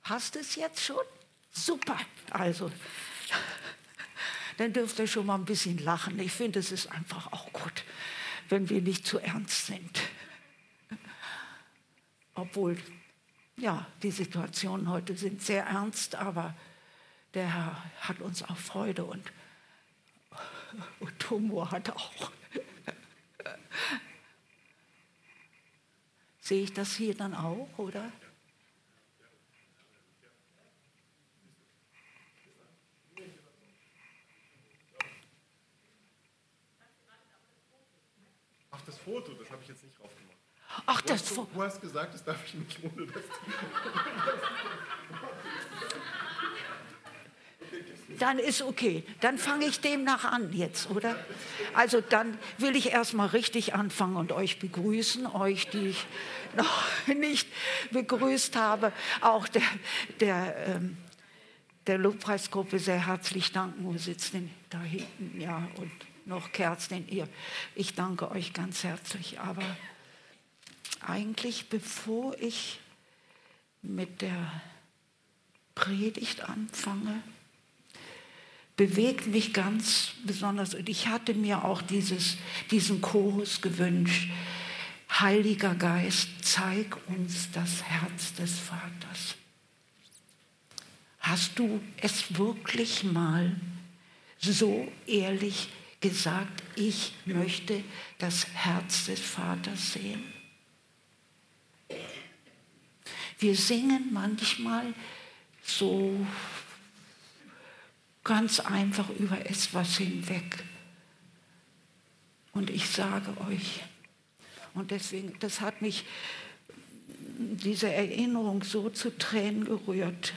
Hast du es jetzt schon? Super. Also, dann dürft ihr schon mal ein bisschen lachen. Ich finde, es ist einfach auch gut, wenn wir nicht zu ernst sind. Obwohl, ja, die Situationen heute sind sehr ernst, aber der Herr hat uns auch Freude und Humor hat auch. Sehe ich das hier dann auch, oder? Ach, das Foto, das habe ich jetzt nicht drauf gemacht. Ach, das Foto. Du hast gesagt, das darf ich nicht ohne das. Dann ist okay. Dann fange ich demnach an jetzt, oder? Also dann will ich erstmal richtig anfangen und euch begrüßen, euch, die ich noch nicht begrüßt habe, auch der Lobpreisgruppe sehr herzlich danken. Wo sitzt denn da hinten? Ja, und noch Kerstin, ihr. Ich danke euch ganz herzlich. Aber eigentlich, bevor ich mit der Predigt anfange, bewegt mich ganz besonders. Und ich hatte mir auch diesen Chorus gewünscht. Heiliger Geist, zeig uns das Herz des Vaters. Hast du es wirklich mal so ehrlich gesagt, ich möchte das Herz des Vaters sehen? Wir singen manchmal so ganz einfach über etwas hinweg. Und ich sage euch, und deswegen, das hat mich, diese Erinnerung so zu Tränen gerührt.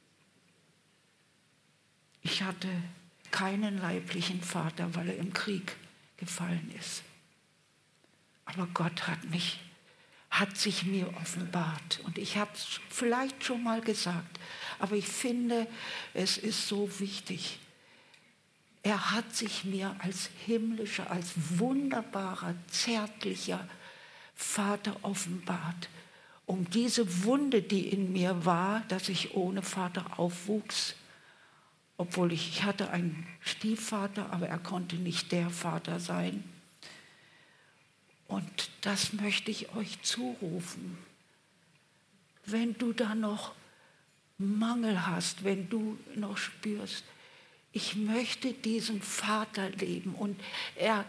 Ich hatte keinen leiblichen Vater, weil er im Krieg gefallen ist. Aber Gott hat sich mir offenbart. Und ich habe es vielleicht schon mal gesagt, aber ich finde, es ist so wichtig. Er hat sich mir als himmlischer, als wunderbarer, zärtlicher Vater offenbart, um diese Wunde, die in mir war, dass ich ohne Vater aufwuchs, obwohl ich hatte einen Stiefvater, aber er konnte nicht der Vater sein. Und das möchte ich euch zurufen. Wenn du da noch Mangel hast, wenn du noch spürst, ich möchte diesen Vater leben. Und er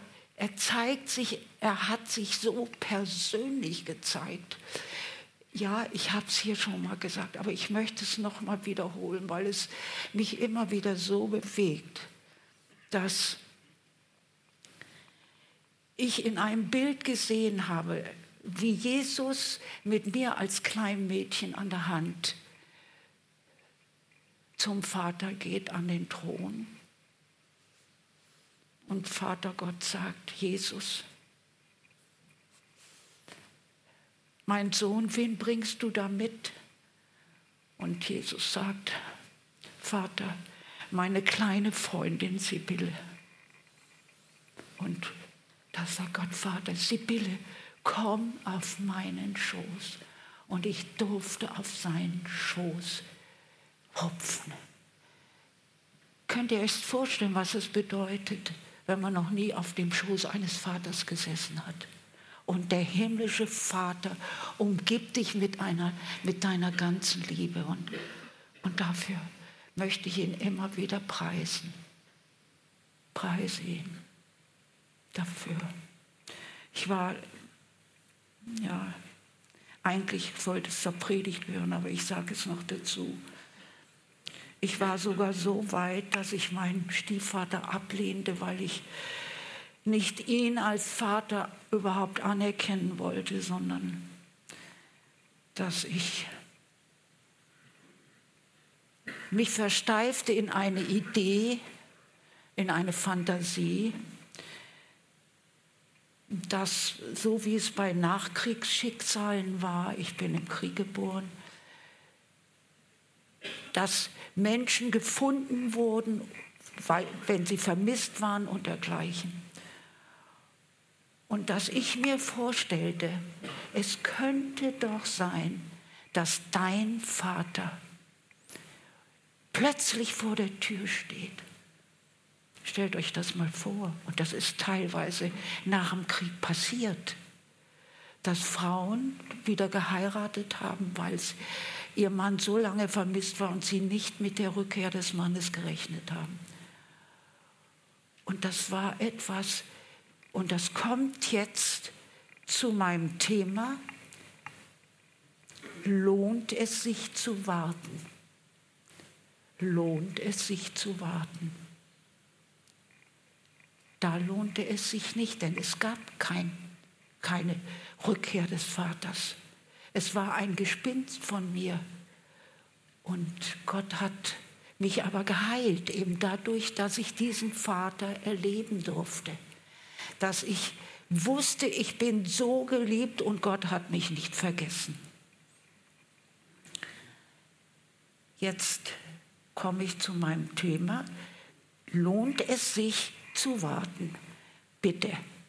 hat sich so persönlich gezeigt. Ja, ich habe es hier schon mal gesagt, aber ich möchte es noch mal wiederholen, weil es mich immer wieder so bewegt, dass ich in einem Bild gesehen habe, wie Jesus mit mir als kleinem Mädchen an der Hand zum Vater geht, an den Thron. Und Vater Gott sagt, Jesus, mein Sohn, wen bringst du da mit? Und Jesus sagt, Vater, meine kleine Freundin Sibylle. Und da sagt Gott, Vater, Sibylle, komm auf meinen Schoß. Und ich durfte auf seinen Schoß hupfen. Könnt ihr euch vorstellen, was es bedeutet, wenn man noch nie auf dem Schoß eines Vaters gesessen hat? Und der himmlische Vater umgibt dich mit deiner ganzen Liebe. Und dafür möchte ich ihn immer wieder preisen. Preise ihn dafür. Ich war, ja, eigentlich sollte es zur Predigt gehören, aber ich sage es noch dazu. Ich war sogar so weit, dass ich meinen Stiefvater ablehnte, weil ich nicht ihn als Vater überhaupt anerkennen wollte, sondern dass ich mich versteifte in eine Idee, in eine Fantasie, dass so wie es bei Nachkriegsschicksalen war, ich bin im Krieg geboren, dass Menschen gefunden wurden, wenn sie vermisst waren und dergleichen. Und dass ich mir vorstellte, es könnte doch sein, dass dein Vater plötzlich vor der Tür steht. Stellt euch das mal vor. Und das ist teilweise nach dem Krieg passiert, dass Frauen wieder geheiratet haben, weil ihr Mann so lange vermisst war und sie nicht mit der Rückkehr des Mannes gerechnet haben. Und das war etwas, und das kommt jetzt zu meinem Thema, lohnt es sich zu warten? Lohnt es sich zu warten? Da lohnte es sich nicht, denn es gab keine Rückkehr des Vaters. Es war ein Gespinst von mir. Und Gott hat mich aber geheilt, eben dadurch, dass ich diesen Vater erleben durfte. Dass ich wusste, ich bin so geliebt und Gott hat mich nicht vergessen. Jetzt komme ich zu meinem Thema. Lohnt es sich zu warten? Bitte.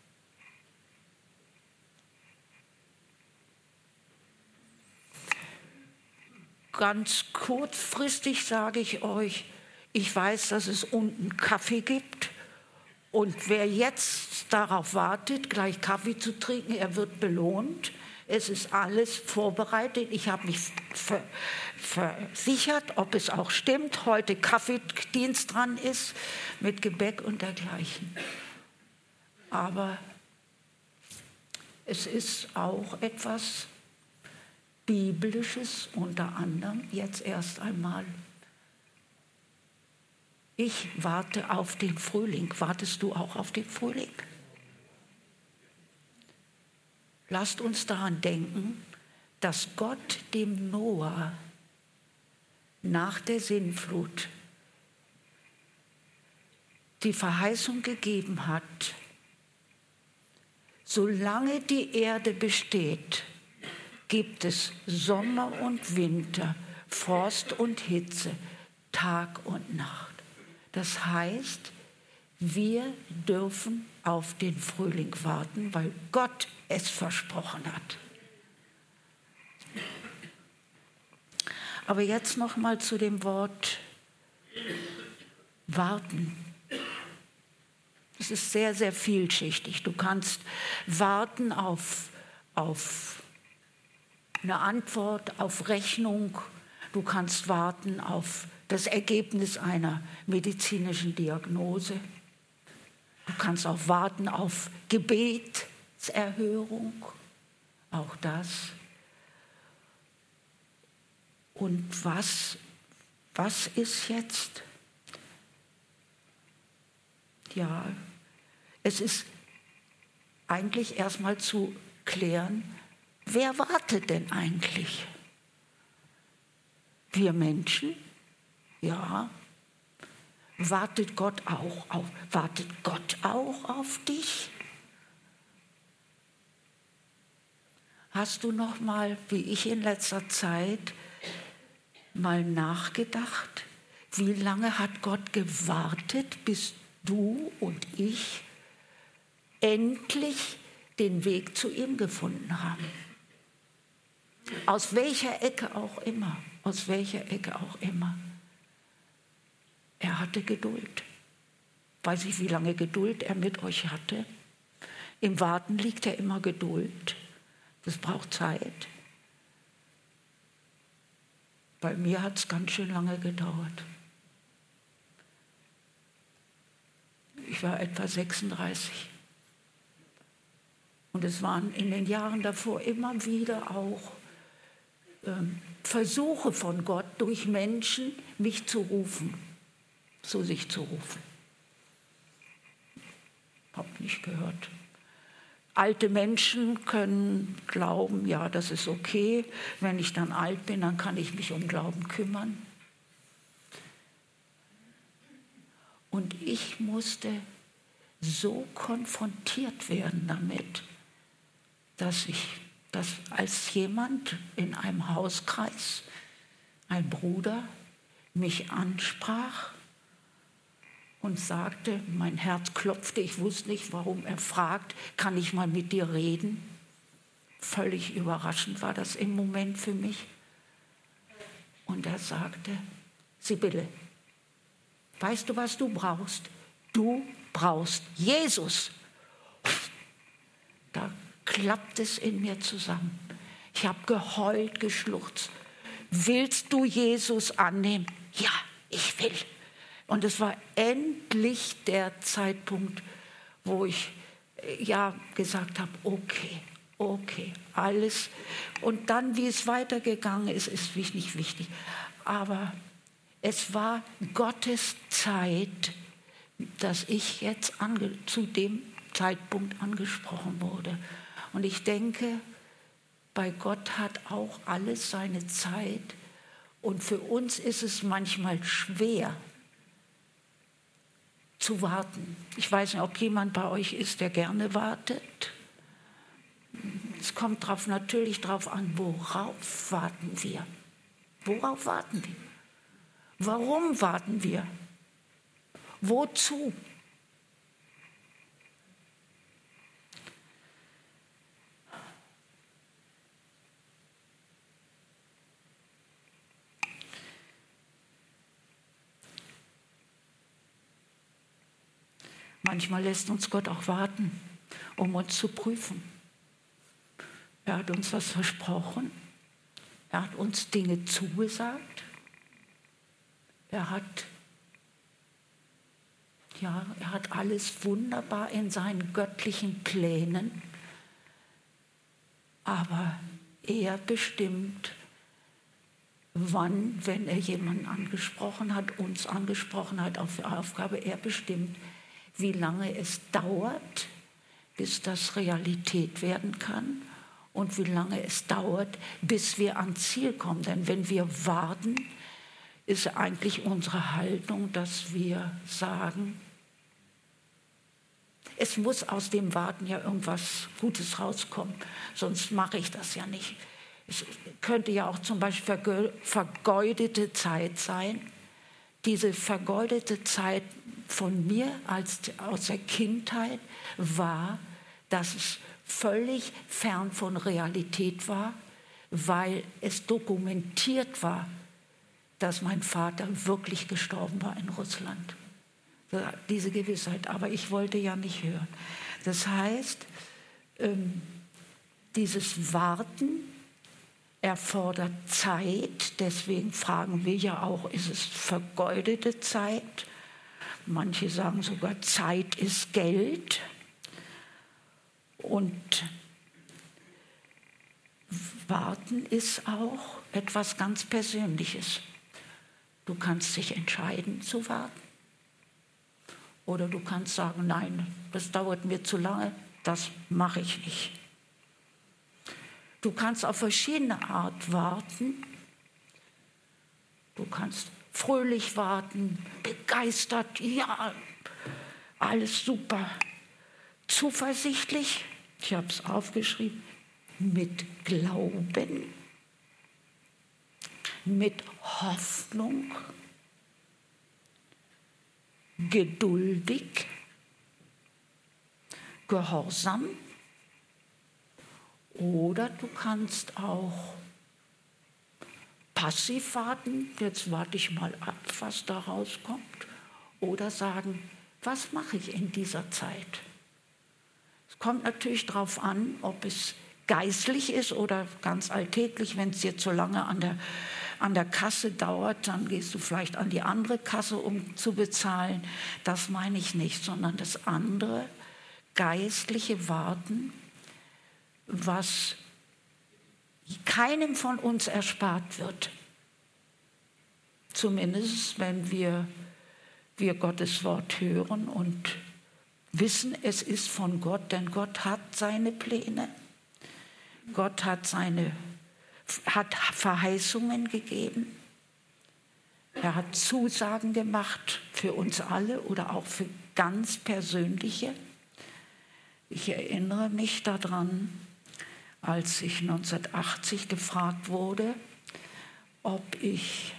Ganz kurzfristig sage ich euch, ich weiß, dass es unten Kaffee gibt. Und wer jetzt darauf wartet, gleich Kaffee zu trinken, er wird belohnt. Es ist alles vorbereitet. Ich habe mich versichert, ob es auch stimmt, heute Kaffeedienst dran ist mit Gebäck und dergleichen. Aber es ist auch etwas Biblisches, unter anderem jetzt erst einmal. Ich warte auf den Frühling. Wartest du auch auf den Frühling? Lasst uns daran denken, dass Gott dem Noah nach der Sintflut die Verheißung gegeben hat, solange die Erde besteht, gibt es Sommer und Winter, Frost und Hitze, Tag und Nacht. Das heißt, wir dürfen auf den Frühling warten, weil Gott es versprochen hat. Aber jetzt noch mal zu dem Wort warten. Es ist sehr, sehr vielschichtig. Du kannst warten auf eine Antwort, auf Rechnung. Du kannst warten auf das Ergebnis einer medizinischen Diagnose. Du kannst auch warten auf Gebetserhörung, auch das. Und was ist jetzt? Ja, es ist eigentlich erstmal zu klären, wer wartet denn eigentlich? Wir Menschen? Ja. Wartet Gott auch auf dich? Hast du noch mal, wie ich in letzter Zeit, mal nachgedacht, wie lange hat Gott gewartet, bis du und ich endlich den Weg zu ihm gefunden haben? Aus welcher Ecke auch immer, Er hatte Geduld. Weiß ich, wie lange Geduld er mit euch hatte? Im Warten liegt ja immer Geduld. Das braucht Zeit. Bei mir hat es ganz schön lange gedauert. Ich war etwa 36. Und es waren in den Jahren davor immer wieder auch Versuche von Gott durch Menschen, mich zu rufen, zu sich zu rufen. Hab nicht gehört. Alte Menschen können glauben, ja, das ist okay. Wenn ich dann alt bin, dann kann ich mich um Glauben kümmern. Und ich musste so konfrontiert werden damit, dass als jemand in einem Hauskreis, ein Bruder, mich ansprach und sagte, mein Herz klopfte, ich wusste nicht, warum er fragt, kann ich mal mit dir reden? Völlig überraschend war das im Moment für mich. Und er sagte, Sibylle, weißt du, was du brauchst? Du brauchst Jesus. Da klappt es in mir zusammen. Ich habe geheult, geschluchzt. Willst du Jesus annehmen? Ja, ich will. Und es war endlich der Zeitpunkt, wo ich gesagt habe, okay, alles. Und dann, wie es weitergegangen ist, ist nicht wichtig. Aber es war Gottes Zeit, dass ich jetzt zu dem Zeitpunkt angesprochen wurde. Und ich denke, bei Gott hat auch alles seine Zeit. Und für uns ist es manchmal schwer zu warten. Ich weiß nicht, ob jemand bei euch ist, der gerne wartet. Es kommt natürlich darauf an, worauf warten wir? Worauf warten wir? Warum warten wir? Wozu? Manchmal lässt uns Gott auch warten, um uns zu prüfen. Er hat uns was versprochen. Er hat uns Dinge zugesagt. Er hat alles wunderbar in seinen göttlichen Plänen. Aber er bestimmt, wann, wenn er jemanden angesprochen hat, uns angesprochen hat auf die Aufgabe, er bestimmt, wie lange es dauert, bis das Realität werden kann und wie lange es dauert, bis wir ans Ziel kommen. Denn wenn wir warten, ist eigentlich unsere Haltung, dass wir sagen, es muss aus dem Warten ja irgendwas Gutes rauskommen, sonst mache ich das ja nicht. Es könnte ja auch zum Beispiel vergeudete Zeit sein. Diese vergeudete Zeit von mir aus der Kindheit war, dass es völlig fern von Realität war, weil es dokumentiert war, dass mein Vater wirklich gestorben war in Russland. Diese Gewissheit, aber ich wollte ja nicht hören. Das heißt, dieses Warten erfordert Zeit, deswegen fragen wir ja auch, ist es vergeudete Zeit? Manche sagen sogar, Zeit ist Geld. Und Warten ist auch etwas ganz Persönliches. Du kannst dich entscheiden zu warten. Oder du kannst sagen, nein, das dauert mir zu lange, das mache ich nicht. Du kannst auf verschiedene Art warten. Du kannst fröhlich warten, begeistert, ja, alles super. Zuversichtlich, ich habe es aufgeschrieben, mit Glauben, mit Hoffnung, geduldig, gehorsam. Oder du kannst auch passiv warten, jetzt warte ich mal ab, was da rauskommt. Oder sagen, was mache ich in dieser Zeit? Es kommt natürlich darauf an, ob es geistlich ist oder ganz alltäglich. Wenn es jetzt so lange an der Kasse dauert, dann gehst du vielleicht an die andere Kasse, um zu bezahlen. Das meine ich nicht, sondern das andere, geistliche Warten, was keinem von uns erspart wird. Zumindest, wenn wir Gottes Wort hören und wissen, es ist von Gott, denn Gott hat seine Pläne. Gott hat Verheißungen gegeben. Er hat Zusagen gemacht für uns alle oder auch für ganz persönliche. Ich erinnere mich daran, als ich 1980 gefragt wurde, ob ich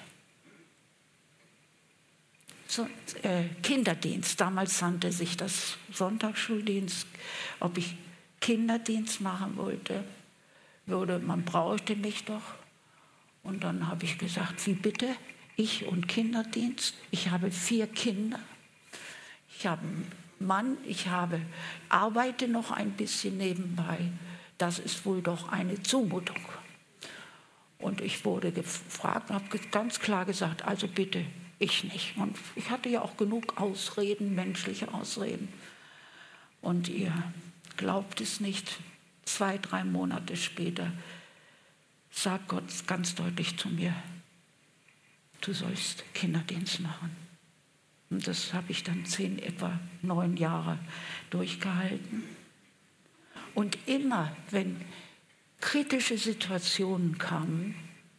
Kinderdienst, damals nannte sich das Sonntagsschuldienst, ob ich Kinderdienst machen wollte, man brauchte mich doch. Und dann habe ich gesagt, wie bitte? Ich und Kinderdienst. Ich habe 4 Kinder. Ich habe einen Mann. Ich arbeite noch ein bisschen nebenbei. Das ist wohl doch eine Zumutung. Und ich wurde gefragt und habe ganz klar gesagt, also bitte, ich nicht. Und ich hatte ja auch genug Ausreden, menschliche Ausreden. Und ihr glaubt es nicht, 2, 3 Monate später sagt Gott ganz deutlich zu mir, du sollst Kinderdienst machen. Und das habe ich dann etwa 9 Jahre durchgehalten. Und immer, wenn kritische Situationen kamen,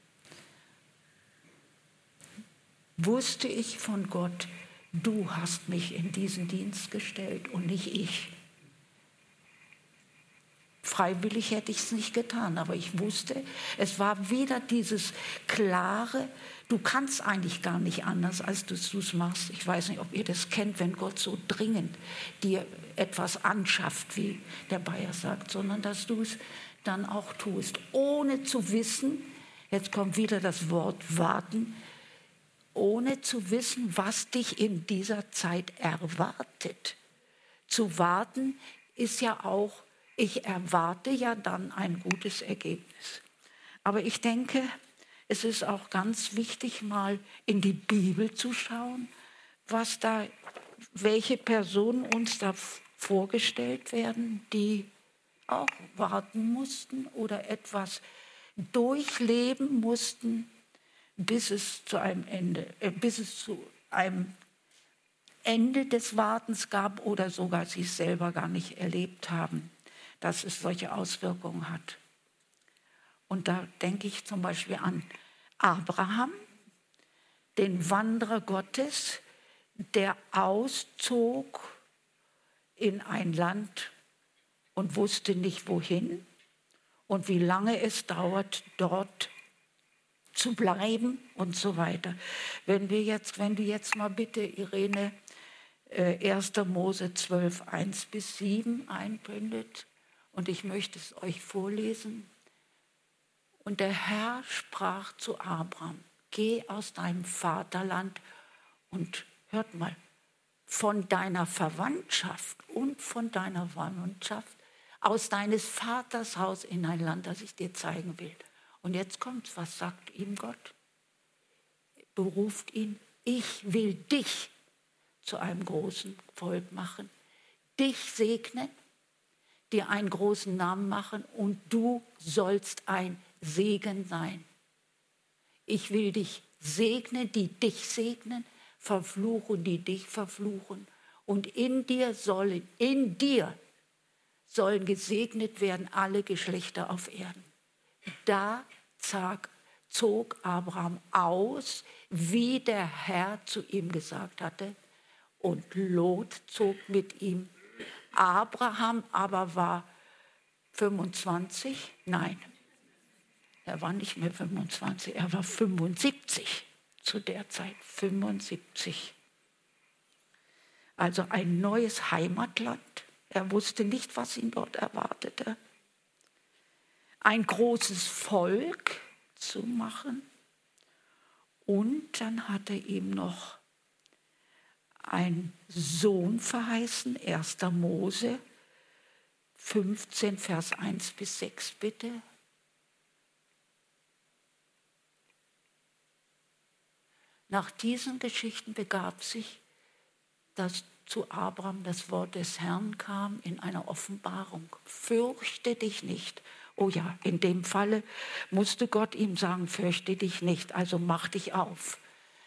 wusste ich von Gott, du hast mich in diesen Dienst gestellt und nicht ich. Freiwillig hätte ich es nicht getan, aber ich wusste, es war wieder dieses klare, du kannst eigentlich gar nicht anders, als du es machst. Ich weiß nicht, ob ihr das kennt, wenn Gott so dringend dir etwas anschafft, wie der Bayer sagt, sondern dass du es dann auch tust, ohne zu wissen, jetzt kommt wieder das Wort warten, ohne zu wissen, was dich in dieser Zeit erwartet. Zu warten ist ja auch, ich erwarte ja dann ein gutes Ergebnis. Aber ich denke, es ist auch ganz wichtig, mal in die Bibel zu schauen, welche Personen uns da vorgestellt werden, die auch warten mussten oder etwas durchleben mussten, bis es zu einem Ende des Wartens gab oder sogar sie es selber gar nicht erlebt haben, dass es solche Auswirkungen hat. Und da denke ich zum Beispiel an Abraham, den Wanderer Gottes, der auszog in ein Land und wusste nicht wohin und wie lange es dauert, dort zu bleiben und so weiter. Wenn du jetzt mal bitte, Irene, 1. Mose 12, 1-7 einblendet und ich möchte es euch vorlesen. Und der Herr sprach zu Abraham, geh aus deinem Vaterland und hört mal, von deiner Verwandtschaft und von deiner Verwandtschaft aus deines Vaters Haus in ein Land, das ich dir zeigen will. Und jetzt kommt's, was sagt ihm Gott? Beruft ihn, ich will dich zu einem großen Volk machen, dich segnen, dir einen großen Namen machen und du sollst ein Segen sein. Ich will dich segnen, die dich segnen, verfluchen, die dich verfluchen. Und in dir sollen gesegnet werden alle Geschlechter auf Erden. Da zog Abraham aus, wie der Herr zu ihm gesagt hatte, und Lot zog mit ihm. Abraham aber war 25, nein, er war nicht mehr 25, er war 75 zu der Zeit, 75. Also ein neues Heimatland. Er wusste nicht, was ihn dort erwartete. Ein großes Volk zu machen. Und dann hat er ihm noch einen Sohn verheißen, 1. Mose 15, Vers 1-6, bitte. Nach diesen Geschichten begab sich, dass zu Abraham das Wort des Herrn kam in einer Offenbarung. Fürchte dich nicht. Oh ja, in dem Falle musste Gott ihm sagen, fürchte dich nicht, also mach dich auf.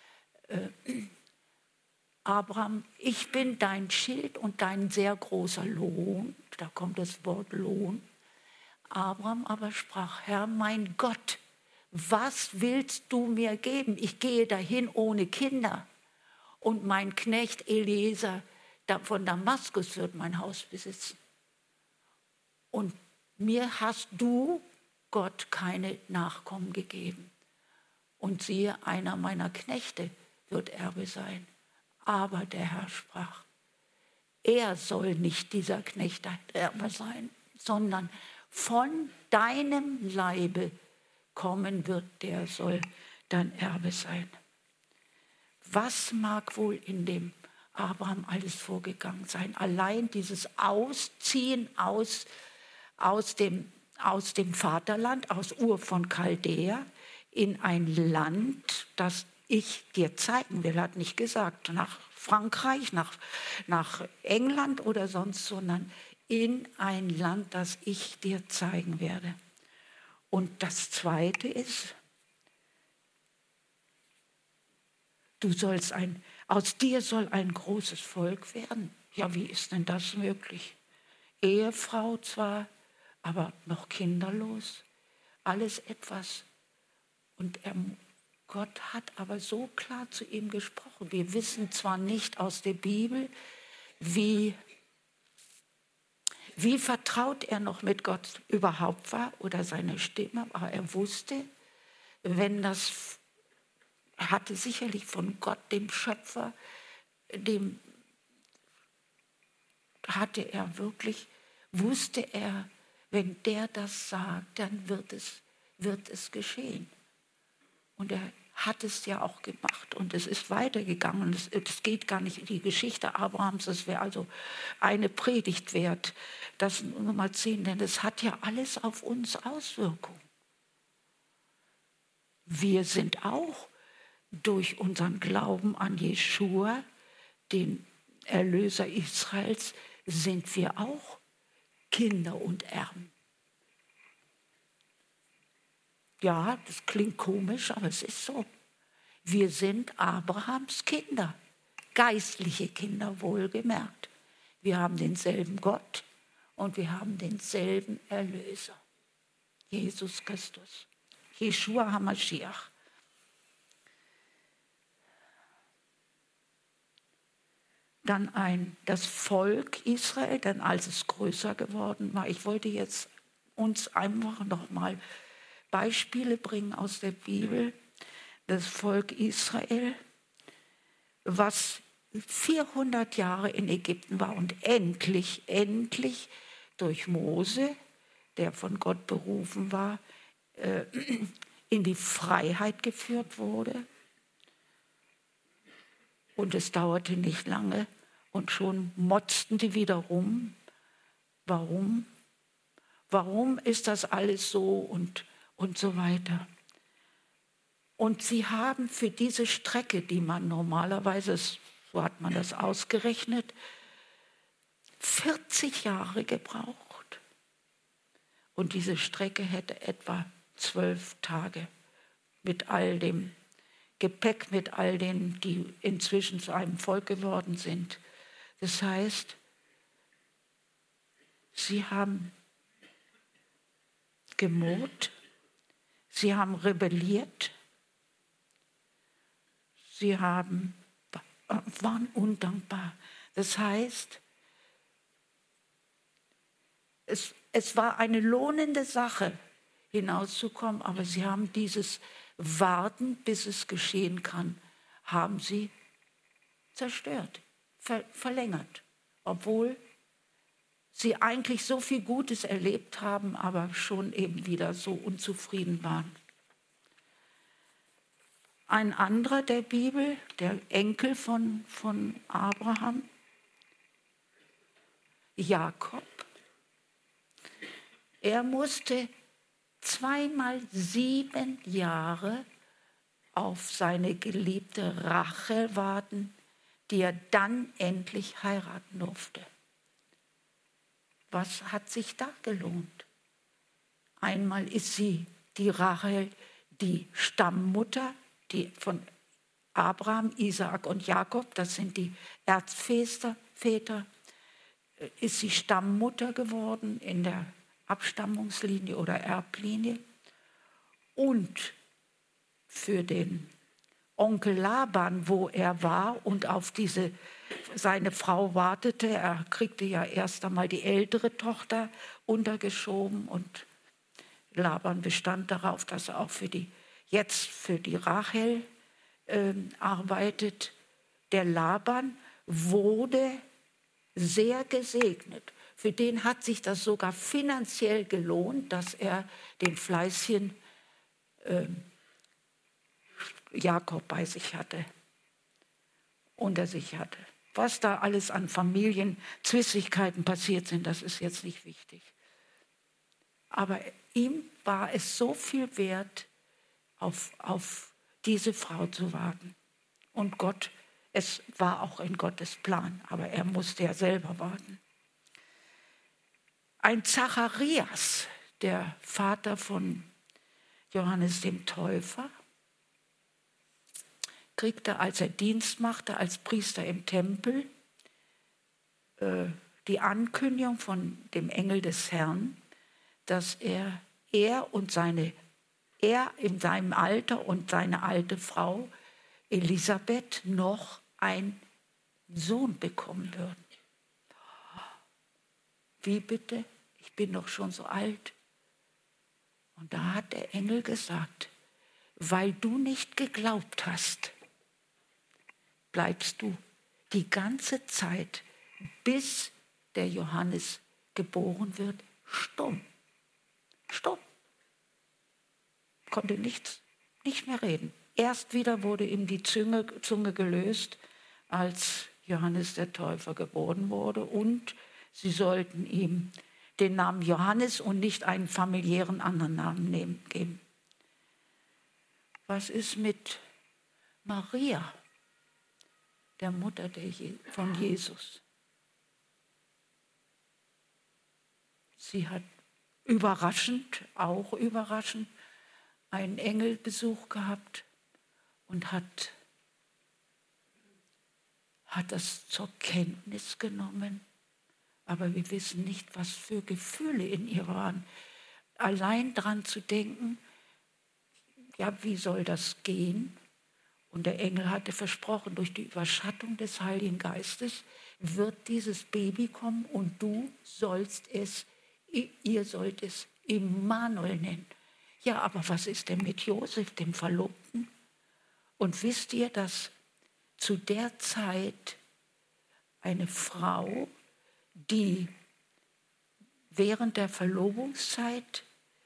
Abraham, ich bin dein Schild und dein sehr großer Lohn. Da kommt das Wort Lohn. Abraham aber sprach, Herr mein Gott, was willst du mir geben? Ich gehe dahin ohne Kinder. Und mein Knecht Eliezer von Damaskus wird mein Haus besitzen. Und mir hast du, Gott, keine Nachkommen gegeben. Und siehe, einer meiner Knechte wird Erbe sein. Aber der Herr sprach, er soll nicht dieser Knecht Erbe sein, sondern von deinem Leibe kommen wird, der soll dann Erbe sein. Was mag wohl in dem Abraham alles vorgegangen sein? Allein dieses Ausziehen aus dem Vaterland, aus Ur von Chaldea, in ein Land, das ich dir zeigen will, hat nicht gesagt, nach Frankreich, nach England oder sonst, sondern in ein Land, das ich dir zeigen werde. Und das Zweite ist, aus dir soll ein großes Volk werden. Ja, wie ist denn das möglich? Ehefrau zwar, aber noch kinderlos. Alles etwas. Und Gott hat aber so klar zu ihm gesprochen. Wir wissen zwar nicht aus der Bibel, wie vertraut er noch mit Gott überhaupt war oder seine Stimme, aber er wusste, hatte sicherlich von Gott, dem Schöpfer, wusste er, wenn der das sagt, dann wird es geschehen. Und er hat es ja auch gemacht und es ist weitergegangen. Es geht gar nicht in die Geschichte Abrahams, das wäre also eine Predigt wert, das nur mal sehen, denn es hat ja alles auf uns Auswirkungen. Wir sind auch durch unseren Glauben an Jeschua, den Erlöser Israels, sind wir auch Kinder und Erben. Ja, das klingt komisch, aber es ist so. Wir sind Abrahams Kinder, geistliche Kinder wohlgemerkt. Wir haben denselben Gott und wir haben denselben Erlöser, Jesus Christus, Jeschua HaMashiach. Dann das Volk Israel, dann als es größer geworden war. Ich wollte jetzt uns einfach noch mal Beispiele bringen aus der Bibel. Das Volk Israel, was 400 Jahre in Ägypten war und endlich durch Mose, der von Gott berufen war, in die Freiheit geführt wurde. Und es dauerte nicht lange und schon motzten die wieder rum. Warum? Warum ist das alles so und so weiter? Und sie haben für diese Strecke, die man normalerweise, so hat man das ausgerechnet, 40 Jahre gebraucht. Und diese Strecke hätte etwa 12 Tage mit all dem Gepäck, mit all denen, die inzwischen zu einem Volk geworden sind. Das heißt, sie haben gemurrt, sie haben rebelliert, sie waren undankbar. Das heißt, es war eine lohnende Sache, hinauszukommen, aber sie haben dieses Warten, bis es geschehen kann, haben sie zerstört, verlängert, obwohl sie eigentlich so viel Gutes erlebt haben, aber schon eben wieder so unzufrieden waren. Ein anderer der Bibel, der Enkel von Abraham, Jakob, er musste 7 Jahre auf seine geliebte Rachel warten, die er dann endlich heiraten durfte. Was hat sich da gelohnt? Einmal ist sie, die Rachel, die Stammmutter, die von Abraham, Isaak und Jakob, das sind die Erzväter, ist sie Stammmutter geworden in der Abstammungslinie oder Erblinie. Und für den Onkel Laban, wo er war und auf seine Frau wartete, er kriegte ja erst einmal die ältere Tochter untergeschoben und Laban bestand darauf, dass er auch für die Rachel arbeitet. Der Laban wurde sehr gesegnet. Für den hat sich das sogar finanziell gelohnt, dass er den Fleißchen Jakob bei sich hatte. unter sich hatte. Was da alles an Familienzwistigkeiten passiert sind, das ist jetzt nicht wichtig. Aber ihm war es so viel wert, auf diese Frau zu warten. Und Gott, es war auch in Gottes Plan, aber er musste ja selber warten. Ein Zacharias, der Vater von Johannes dem Täufer, kriegte, als er Dienst machte als Priester im Tempel, die Ankündigung von dem Engel des Herrn, dass er in seinem Alter und seine alte Frau Elisabeth noch einen Sohn bekommen würden. Wie bitte? Ich bin doch schon so alt. Und da hat der Engel gesagt, weil du nicht geglaubt hast, bleibst du die ganze Zeit, bis der Johannes geboren wird, stumm. Stumm. Konnte nicht mehr reden. Erst wieder wurde ihm die Zunge gelöst, als Johannes der Täufer geboren wurde. Und sie sollten ihm den Namen Johannes und nicht einen familiären anderen Namen geben. Was ist mit Maria, der Mutter von Jesus? Sie hat auch überraschend, einen Engelbesuch gehabt und hat das zur Kenntnis genommen. Aber wir wissen nicht, was für Gefühle in ihr waren. Allein dran zu denken, ja, wie soll das gehen? Und der Engel hatte versprochen, durch die Überschattung des Heiligen Geistes wird dieses Baby kommen und ihr sollt es Immanuel nennen. Ja, aber was ist denn mit Josef, dem Verlobten? Und wisst ihr, dass zu der Zeit eine Frau, die während der Verlobungszeit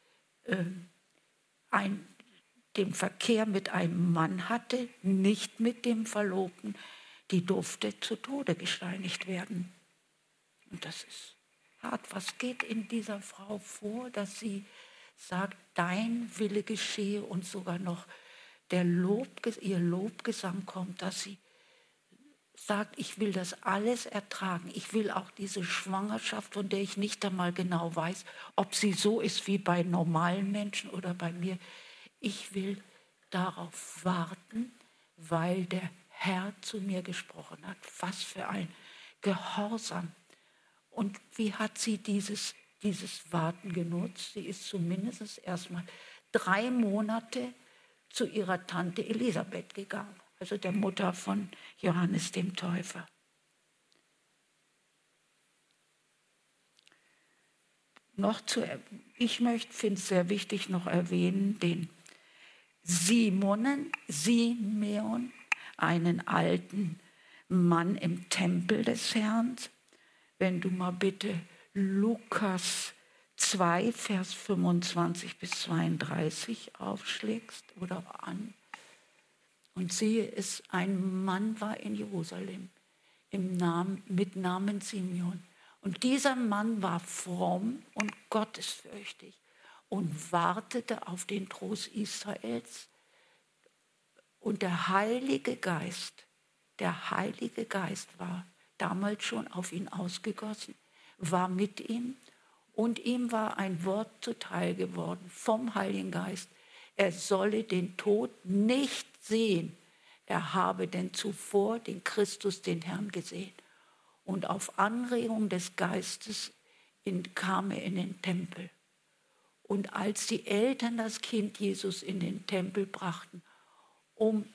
den Verkehr mit einem Mann hatte, nicht mit dem Verlobten, die durfte zu Tode gesteinigt werden. Und das ist hart. Was geht in dieser Frau vor, dass sie sagt, dein Wille geschehe, und sogar noch ihr Lobgesang kommt, dass sie sagt, ich will das alles ertragen. Ich will auch diese Schwangerschaft, von der ich nicht einmal genau weiß, ob sie so ist wie bei normalen Menschen oder bei mir. Ich will darauf warten, weil der Herr zu mir gesprochen hat. Was für ein Gehorsam. Und wie hat sie dieses Warten genutzt? Sie ist zumindest erstmal 3 Monate zu ihrer Tante Elisabeth gegangen, also der Mutter von Johannes dem Täufer. Ich finde es sehr wichtig, noch erwähnen, den Simeon, einen alten Mann im Tempel des Herrn. Wenn du mal bitte Lukas 2, Vers 25 bis 32 aufschlägst oder an. Und siehe es, ein Mann war in Jerusalem mit Namen Simeon. Und dieser Mann war fromm und gottesfürchtig und wartete auf den Trost Israels. Und der Heilige Geist war damals schon auf ihn ausgegossen, war mit ihm. Und ihm war ein Wort zuteil geworden vom Heiligen Geist. Er solle den Tod nicht sehen. Er habe denn zuvor den Christus, den Herrn, gesehen. Und auf Anregung des Geistes kam er in den Tempel. Und als die Eltern das Kind Jesus in den Tempel brachten, um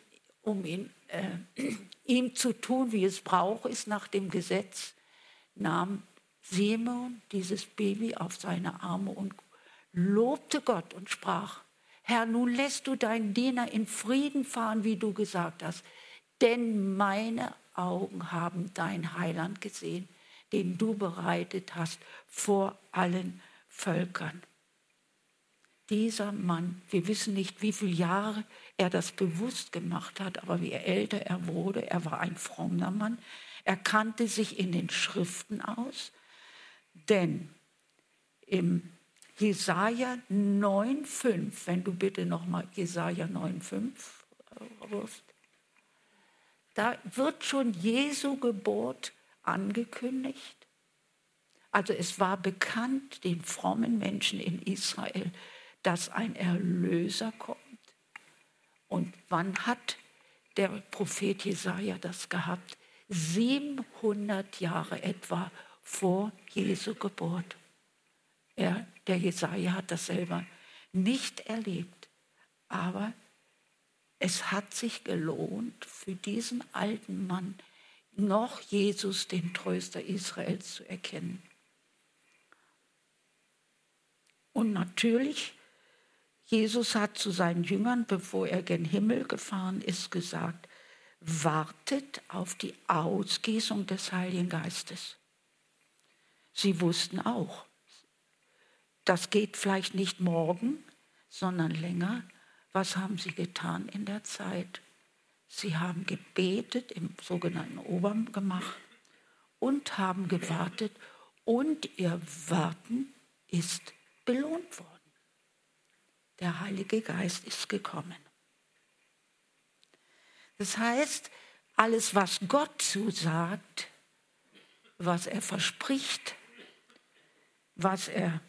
ihm zu tun, wie es Brauch ist nach dem Gesetz, nahm Simeon dieses Baby auf seine Arme und lobte Gott und sprach: Herr, nun lässt du deinen Diener in Frieden fahren, wie du gesagt hast, denn meine Augen haben dein Heiland gesehen, den du bereitet hast vor allen Völkern. Dieser Mann, wir wissen nicht, wie viele Jahre, er das bewusst gemacht hat, aber je älter er wurde, er war ein frommer Mann, er kannte sich in den Schriften aus, denn im Jesaja 9,5, wenn du bitte nochmal Jesaja 9,5 wirfst, da wird schon Jesu Geburt angekündigt. Also es war bekannt den frommen Menschen in Israel, dass ein Erlöser kommt. Und wann hat der Prophet Jesaja das gehabt? 700 Jahre etwa vor Jesu Geburt. Der Jesaja hat das selber nicht erlebt, aber es hat sich gelohnt, für diesen alten Mann noch Jesus, den Tröster Israels, zu erkennen. Und natürlich, Jesus hat zu seinen Jüngern, bevor er gen Himmel gefahren ist, gesagt, wartet auf die Ausgießung des Heiligen Geistes. Sie wussten auch, das geht vielleicht nicht morgen, sondern länger. Was haben sie getan in der Zeit? Sie haben gebetet im sogenannten Obergemach und haben gewartet und ihr Warten ist belohnt worden. Der Heilige Geist ist gekommen. Das heißt, alles, was Gott zusagt, was er verspricht, was er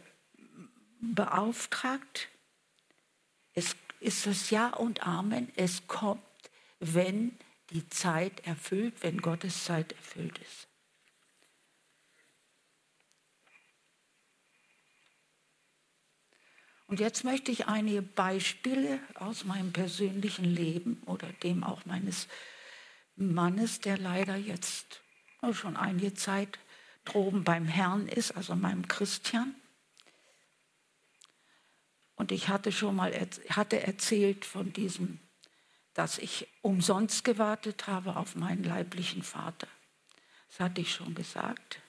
beauftragt, es ist das Ja und Amen. Es kommt, wenn die Zeit erfüllt, wenn Gottes Zeit erfüllt ist. Und jetzt möchte ich einige Beispiele aus meinem persönlichen Leben oder dem auch meines Mannes, der leider jetzt schon einige Zeit droben beim Herrn ist, also meinem Christian. Und ich hatte erzählt von diesem, dass ich umsonst gewartet habe auf meinen leiblichen Vater. Das hatte ich schon gesagt.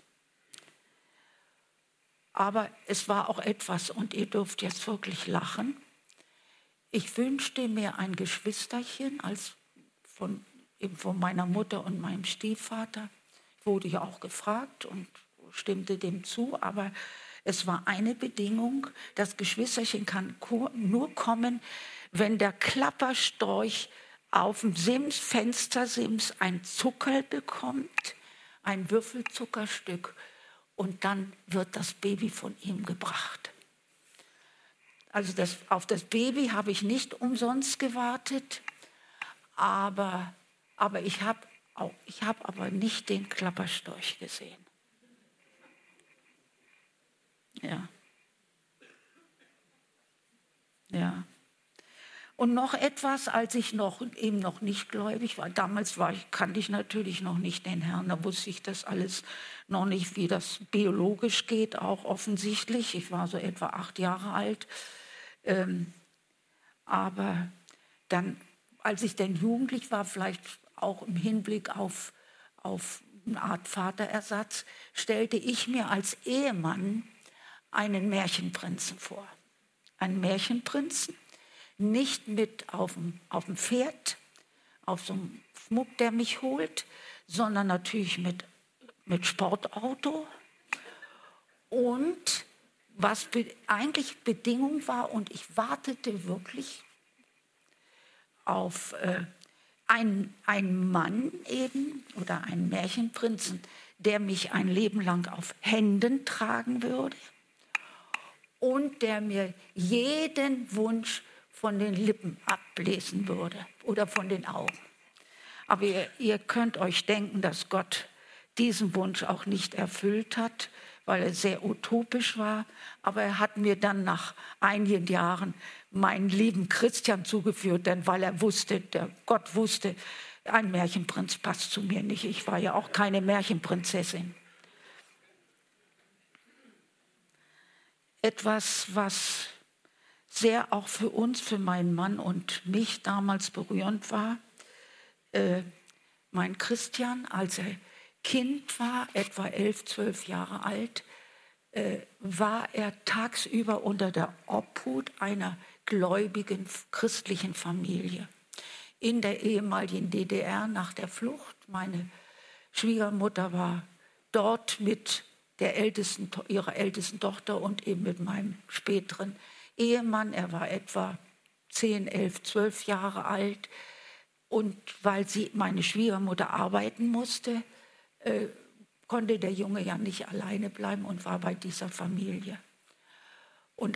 Aber es war auch etwas, und ihr dürft jetzt wirklich lachen. Ich wünschte mir ein Geschwisterchen von meiner Mutter und meinem Stiefvater. Ich wurde ja auch gefragt und stimmte dem zu, aber es war eine Bedingung, das Geschwisterchen kann nur kommen, wenn der Klapperstorch auf dem Fenstersims ein Zuckerl bekommt, ein Würfelzuckerstück, und dann wird das Baby von ihm gebracht. Also auf das Baby habe ich nicht umsonst gewartet, aber ich habe aber nicht den Klapperstorch gesehen. Ja. Ja. Und noch etwas, als ich eben noch nicht gläubig war. Damals kannte ich natürlich noch nicht den Herrn. Da wusste ich das alles noch nicht, wie das biologisch geht, auch offensichtlich. Ich war so etwa 8 Jahre alt. Aber dann, als ich dann jugendlich war, vielleicht auch im Hinblick auf eine Art Vaterersatz, stellte ich mir als Ehemann einen Märchenprinzen vor. Einen Märchenprinzen, nicht mit auf dem Pferd, auf so einem Schmuck, der mich holt, sondern natürlich mit Sportauto. Und was eigentlich Bedingung war, und ich wartete wirklich auf einen Mann eben oder einen Märchenprinzen, der mich ein Leben lang auf Händen tragen würde und der mir jeden Wunsch von den Lippen ablesen würde oder von den Augen. Aber ihr könnt euch denken, dass Gott diesen Wunsch auch nicht erfüllt hat, weil er sehr utopisch war. Aber er hat mir dann nach einigen Jahren meinen lieben Christian zugeführt, denn weil Gott wusste, ein Märchenprinz passt zu mir nicht. Ich war ja auch keine Märchenprinzessin. Etwas, was sehr auch für uns, für meinen Mann und mich damals berührend war. Mein Christian, als er Kind war, etwa 11, 12 Jahre alt, war er tagsüber unter der Obhut einer gläubigen christlichen Familie in der ehemaligen DDR nach der Flucht. Meine Schwiegermutter war dort mit ihrer ältesten Tochter und eben mit meinem späteren Ehemann. Er war etwa 10, 11, 12 Jahre alt. Und weil meine Schwiegermutter arbeiten musste, konnte der Junge ja nicht alleine bleiben und war bei dieser Familie. Und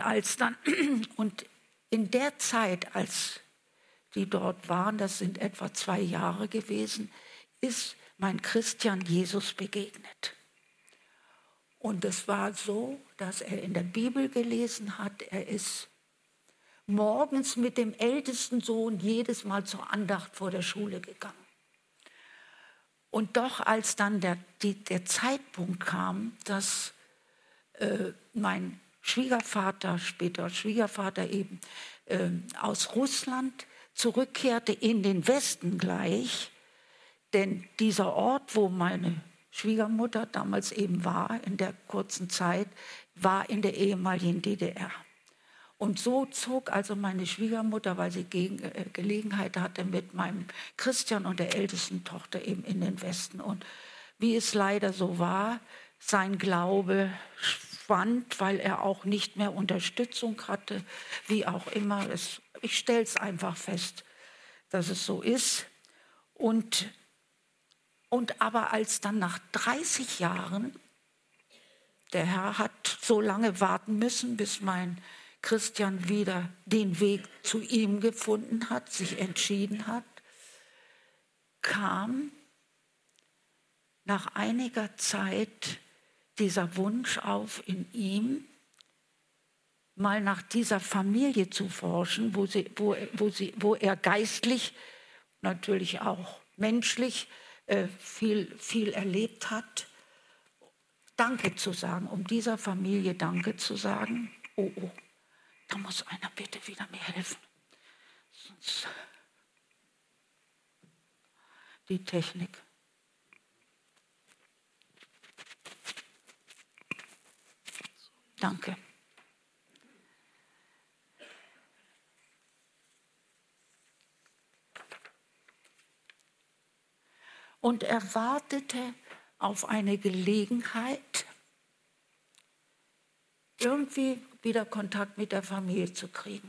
in der Zeit, als die dort waren, das sind etwa 2 Jahre gewesen, ist mein Christian Jesus begegnet. Und es war so, dass er in der Bibel gelesen hat, er ist morgens mit dem ältesten Sohn jedes Mal zur Andacht vor der Schule gegangen. Und doch, als dann der Zeitpunkt kam, dass mein Schwiegervater, später Schwiegervater eben, aus Russland zurückkehrte in den Westen gleich, denn dieser Ort, wo meine Schwiegermutter damals eben war, in der kurzen Zeit, war in der ehemaligen DDR. Und so zog also meine Schwiegermutter, weil sie Gelegenheit hatte, mit meinem Christian und der ältesten Tochter eben in den Westen. Und wie es leider so war, sein Glaube schwand, weil er auch nicht mehr Unterstützung hatte, wie auch immer. Ich stelle es einfach fest, dass es so ist. Und aber als dann nach 30 Jahren, der Herr hat so lange warten müssen, bis mein Christian wieder den Weg zu ihm gefunden hat, sich entschieden hat, kam nach einiger Zeit dieser Wunsch auf in ihm, mal nach dieser Familie zu forschen, wo er geistlich, natürlich auch menschlich viel erlebt hat, Danke zu sagen, um dieser Familie Danke zu sagen. Oh, da muss einer bitte wieder mir helfen. Sonst die Technik. Danke. Und er wartete auf eine Gelegenheit, irgendwie wieder Kontakt mit der Familie zu kriegen.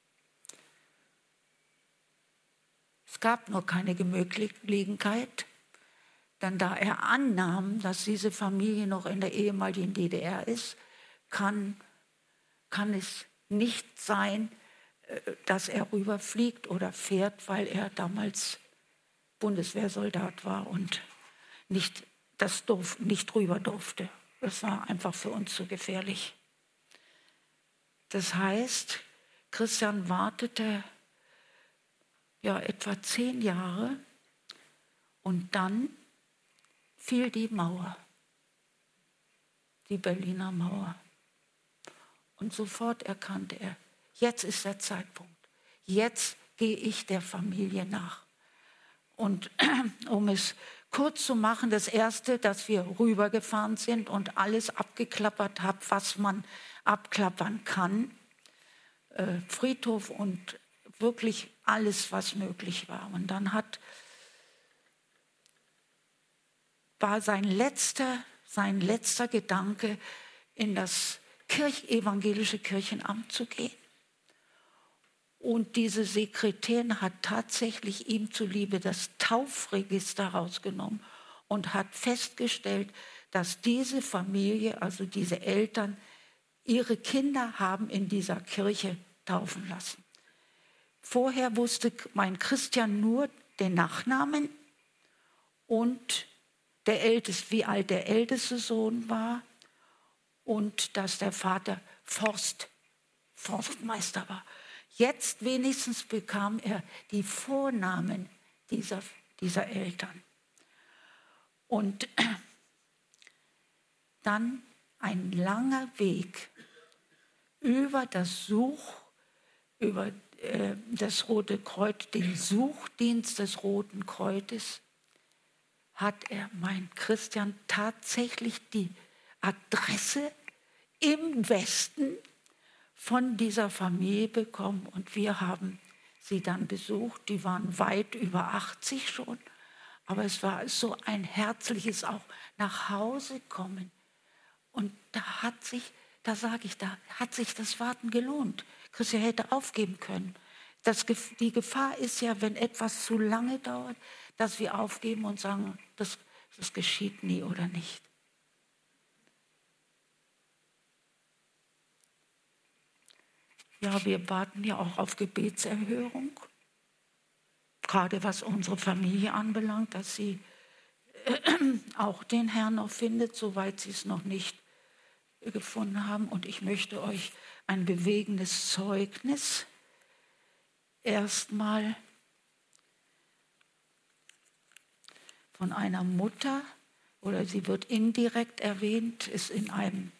Es gab nur keine Gelegenheit, denn da er annahm, dass diese Familie noch in der ehemaligen DDR ist, kann es nicht sein, dass er rüberfliegt oder fährt, weil er damals Bundeswehrsoldat war und nicht rüber durfte. Das war einfach für uns zu gefährlich. Das heißt, Christian wartete ja etwa 10 Jahre und dann fiel die Mauer, die Berliner Mauer. Und sofort erkannte er, jetzt ist der Zeitpunkt. Jetzt gehe ich der Familie nach. Und um es kurz zu machen, das Erste, dass wir rübergefahren sind und alles abgeklappert haben, was man abklappern kann. Friedhof und wirklich alles, was möglich war. Und dann war sein letzter Gedanke, in das evangelische Kirchenamt zu gehen. Und diese Sekretärin hat tatsächlich ihm zuliebe das Taufregister rausgenommen und hat festgestellt, dass diese Familie, also diese Eltern, ihre Kinder haben in dieser Kirche taufen lassen. Vorher wusste mein Christian nur den Nachnamen und wie alt der älteste Sohn war und dass der Vater Forstmeister war. Jetzt wenigstens bekam er die Vornamen dieser Eltern. Und dann ein langer Weg über das Rote Kreuz, den Suchdienst des Roten Kreuzes, hat er mein Christian tatsächlich die Adresse im Westen von dieser Familie bekommen und wir haben sie dann besucht. Die waren weit über 80 schon, aber es war so ein herzliches auch nach Hause kommen. Und da sage ich, da hat sich das Warten gelohnt. Christian hätte aufgeben können. Die Gefahr ist ja, wenn etwas zu lange dauert, dass wir aufgeben und sagen, das geschieht nie oder nicht. Ja, wir warten ja auch auf Gebetserhörung, gerade was unsere Familie anbelangt, dass sie auch den Herrn noch findet, soweit sie es noch nicht gefunden haben. Und ich möchte euch ein bewegendes Zeugnis erstmal von einer Mutter, oder sie wird indirekt erwähnt, ist in einem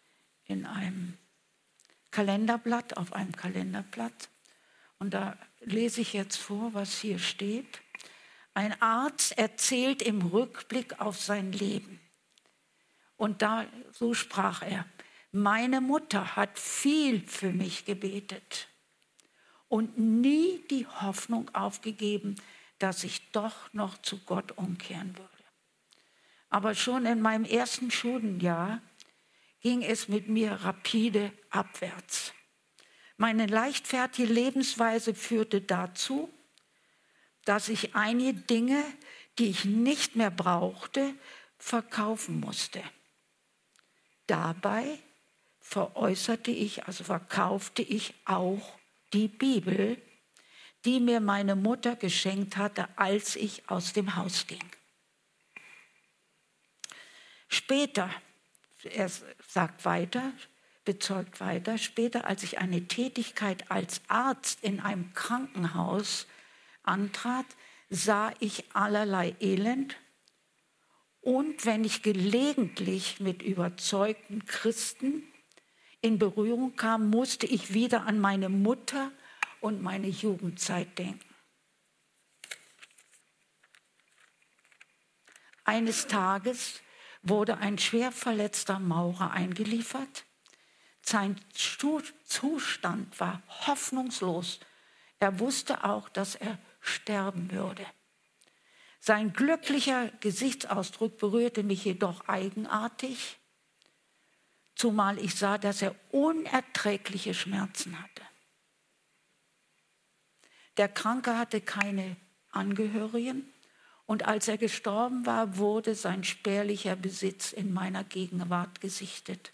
Kalenderblatt, auf einem Kalenderblatt. Und da lese ich jetzt vor, was hier steht. Ein Arzt erzählt im Rückblick auf sein Leben. Und so sprach er: Meine Mutter hat viel für mich gebetet und nie die Hoffnung aufgegeben, dass ich doch noch zu Gott umkehren würde. Aber schon in meinem ersten Schuljahr ging es mit mir rapide abwärts. Meine leichtfertige Lebensweise führte dazu, dass ich einige Dinge, die ich nicht mehr brauchte, verkaufen musste. Dabei verkaufte ich auch die Bibel, die mir meine Mutter geschenkt hatte, als ich aus dem Haus ging. Später, er sagt weiter, bezeugt weiter, später, als ich eine Tätigkeit als Arzt in einem Krankenhaus antrat, sah ich allerlei Elend. Und wenn ich gelegentlich mit überzeugten Christen in Berührung kam, musste ich wieder an meine Mutter und meine Jugendzeit denken. Eines Tages wurde ein schwer verletzter Maurer eingeliefert. Sein Zustand war hoffnungslos. Er wusste auch, dass er sterben würde. Sein glücklicher Gesichtsausdruck berührte mich jedoch eigenartig, zumal ich sah, dass er unerträgliche Schmerzen hatte. Der Kranke hatte keine Angehörigen und als er gestorben war, wurde sein spärlicher Besitz in meiner Gegenwart gesichtet.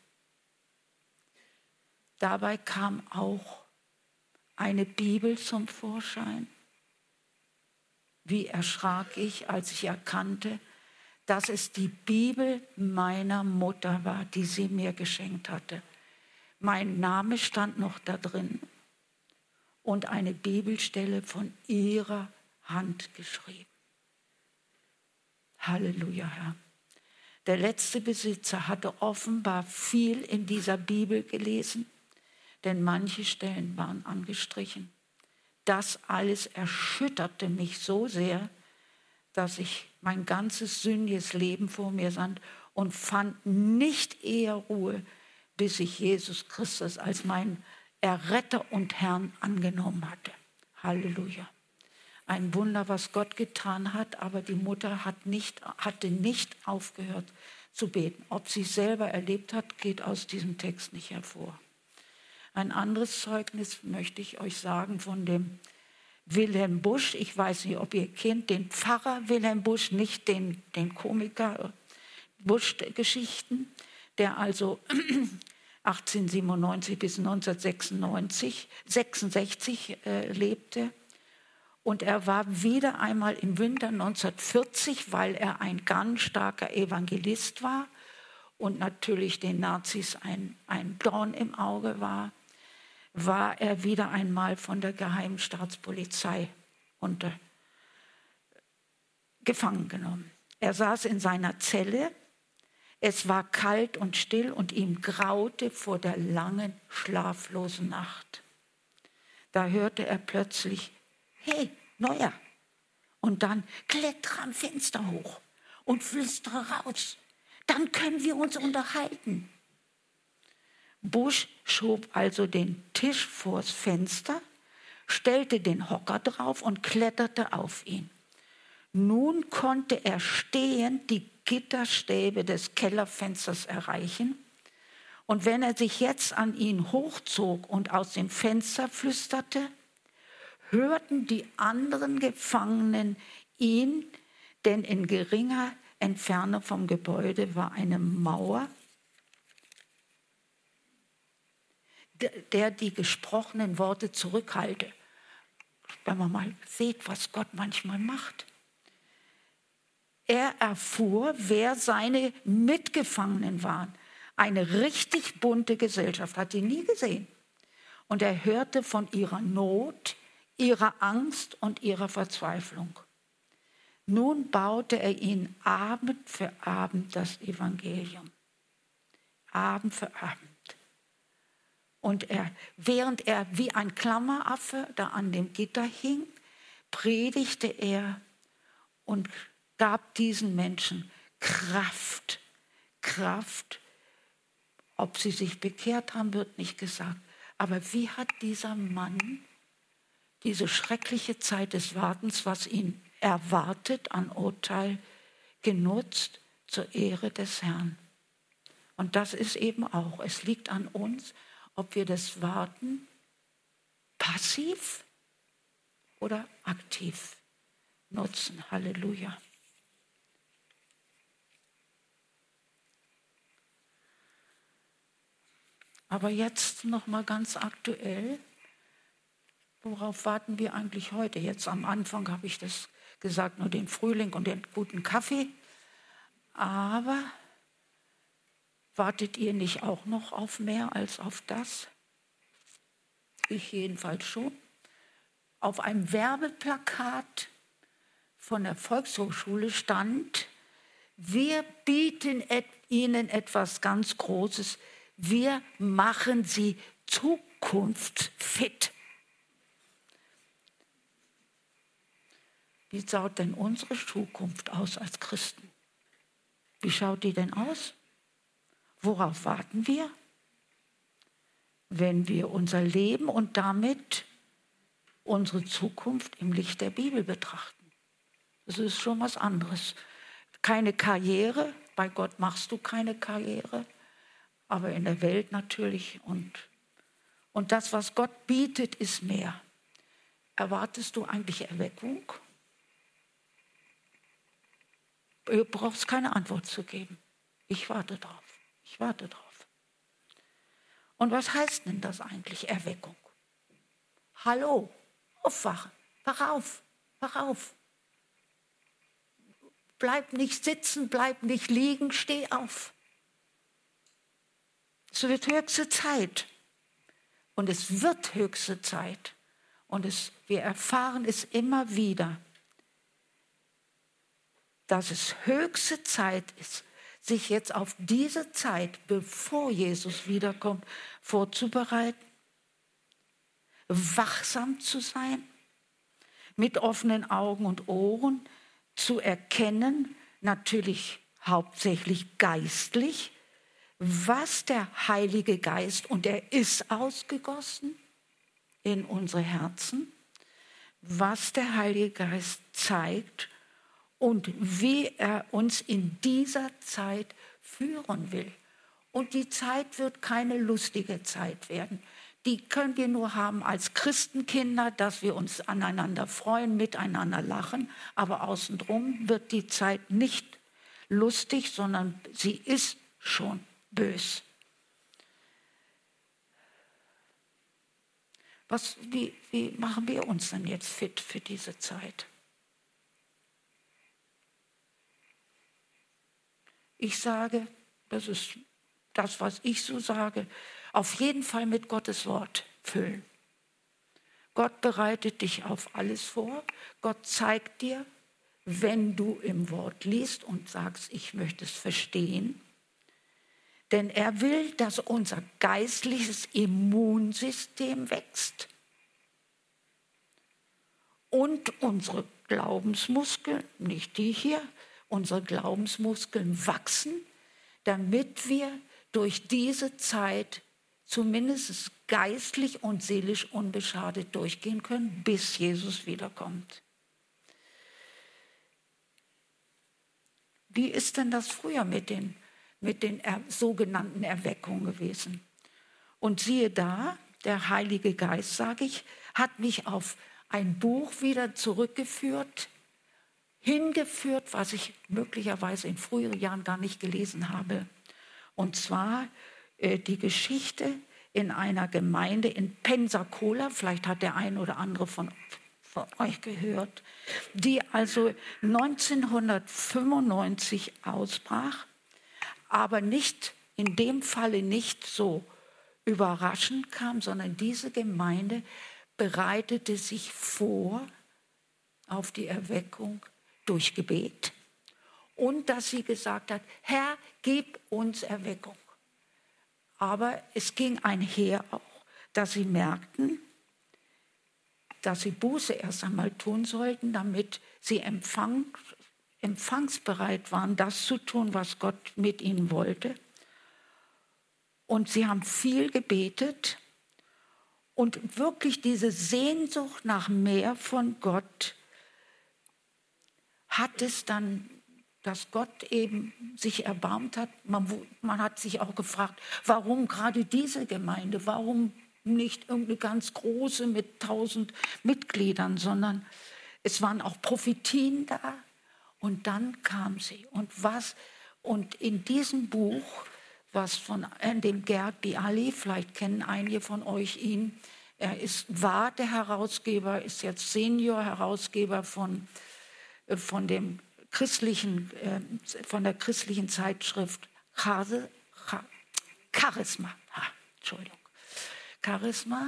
Dabei kam auch eine Bibel zum Vorschein. Wie erschrak ich, als ich erkannte, dass es die Bibel meiner Mutter war, die sie mir geschenkt hatte. Mein Name stand noch da drin und eine Bibelstelle von ihrer Hand geschrieben. Halleluja, Herr. Der letzte Besitzer hatte offenbar viel in dieser Bibel gelesen, denn manche Stellen waren angestrichen. Das alles erschütterte mich so sehr, dass ich mein ganzes sündiges Leben vor mir sah und fand nicht eher Ruhe, bis ich Jesus Christus als meinen Erretter und Herrn angenommen hatte. Halleluja. Ein Wunder, was Gott getan hat, aber die Mutter hatte nicht aufgehört zu beten. Ob sie es selber erlebt hat, geht aus diesem Text nicht hervor. Ein anderes Zeugnis möchte ich euch sagen von dem Wilhelm Busch. Ich weiß nicht, ob ihr kennt den Pfarrer Wilhelm Busch, nicht den Komiker Busch-Geschichten, der also 1897 bis 1966 lebte. Und er war wieder einmal im Winter 1940, weil er ein ganz starker Evangelist war und natürlich den Nazis ein Dorn im Auge war er wieder einmal von der Geheimen Staatspolizei gefangen genommen. Er saß in seiner Zelle, es war kalt und still und ihm graute vor der langen, schlaflosen Nacht. Da hörte er plötzlich: Hey, Neuer! Und dann: Klettere am Fenster hoch und flüstere raus. Dann können wir uns unterhalten. Busch schob also den Tisch vors Fenster, stellte den Hocker drauf und kletterte auf ihn. Nun konnte er stehend die Gitterstäbe des Kellerfensters erreichen. Und wenn er sich jetzt an ihn hochzog und aus dem Fenster flüsterte, hörten die anderen Gefangenen ihn, denn in geringer Entfernung vom Gebäude war eine Mauer, der die gesprochenen Worte zurückhalte. Wenn man mal sieht, was Gott manchmal macht. Er erfuhr, wer seine Mitgefangenen waren. Eine richtig bunte Gesellschaft, hat sie nie gesehen. Und er hörte von ihrer Not, ihrer Angst und ihrer Verzweiflung. Nun baute er ihnen Abend für Abend das Evangelium. Abend für Abend. Und während er wie ein Klammeraffe da an dem Gitter hing, predigte er und gab diesen Menschen Kraft. Kraft. Ob sie sich bekehrt haben, wird nicht gesagt. Aber wie hat dieser Mann diese schreckliche Zeit des Wartens, was ihn erwartet an Urteil, genutzt zur Ehre des Herrn? Und das ist eben auch, es liegt an uns, ob wir das Warten passiv oder aktiv nutzen. Halleluja. Aber jetzt noch mal ganz aktuell, worauf warten wir eigentlich heute? Jetzt am Anfang habe ich das gesagt, nur den Frühling und den guten Kaffee. Aber wartet ihr nicht auch noch auf mehr als auf das? Ich jedenfalls schon. Auf einem Werbeplakat von der Volkshochschule stand: Wir bieten Ihnen etwas ganz Großes. Wir machen Sie zukunftsfit. Wie schaut denn unsere Zukunft aus als Christen? Wie schaut die denn aus? Worauf warten wir? Wenn wir unser Leben und damit unsere Zukunft im Licht der Bibel betrachten. Das ist schon was anderes. Keine Karriere, bei Gott machst du keine Karriere, aber in der Welt natürlich. Und das, was Gott bietet, ist mehr. Erwartest du eigentlich Erweckung? Du brauchst keine Antwort zu geben. Ich warte drauf. Ich warte drauf. Und was heißt denn das eigentlich, Erweckung? Hallo, aufwachen, wach auf, wach auf. Bleib nicht sitzen, bleib nicht liegen, steh auf. Es wird höchste Zeit. Und es wird höchste Zeit. Und wir erfahren es immer wieder, dass es höchste Zeit ist, sich jetzt auf diese Zeit, bevor Jesus wiederkommt, vorzubereiten, wachsam zu sein, mit offenen Augen und Ohren zu erkennen, natürlich hauptsächlich geistlich, was der Heilige Geist, und er ist ausgegossen in unsere Herzen, was der Heilige Geist zeigt und wie er uns in dieser Zeit führen will. Und die Zeit wird keine lustige Zeit werden. Die können wir nur haben als Christenkinder, dass wir uns aneinander freuen, miteinander lachen. Aber außenrum wird die Zeit nicht lustig, sondern sie ist schon bös. Wie machen wir uns denn jetzt fit für diese Zeit? Ich sage, das ist das, was ich so sage, auf jeden Fall mit Gottes Wort füllen. Gott bereitet dich auf alles vor. Gott zeigt dir, wenn du im Wort liest und sagst, ich möchte es verstehen. Denn er will, dass unser geistliches Immunsystem wächst und unsere Glaubensmuskeln, nicht die hier, unsere Glaubensmuskeln wachsen, damit wir durch diese Zeit zumindest geistlich und seelisch unbeschadet durchgehen können, bis Jesus wiederkommt. Wie ist denn das früher mit den sogenannten Erweckungen gewesen? Und siehe da, der Heilige Geist, sage ich, hat mich auf ein Buch wieder hingeführt, was ich möglicherweise in früheren Jahren gar nicht gelesen habe. Und zwar die Geschichte in einer Gemeinde in Pensacola, vielleicht hat der ein oder andere von euch gehört, die also 1995 ausbrach, aber nicht in dem Falle nicht so überraschend kam, sondern diese Gemeinde bereitete sich vor auf die Erweckung durch Gebet und dass sie gesagt hat, Herr, gib uns Erweckung. Aber es ging einher auch, dass sie merkten, dass sie Buße erst einmal tun sollten, damit sie empfangsbereit waren, das zu tun, was Gott mit ihnen wollte. Und sie haben viel gebetet und wirklich diese Sehnsucht nach mehr von Gott hat es dann, dass Gott eben sich erbarmt hat. Man hat sich auch gefragt, warum gerade diese Gemeinde, warum nicht irgendeine ganz große mit 1000 Mitgliedern, sondern es waren auch Prophetien da. Und dann kam sie. Und in diesem Buch, was von dem Gerd Bialy, vielleicht kennen einige von euch ihn, war der Herausgeber, ist jetzt Senior-Herausgeber von der christlichen Zeitschrift Charisma. Charisma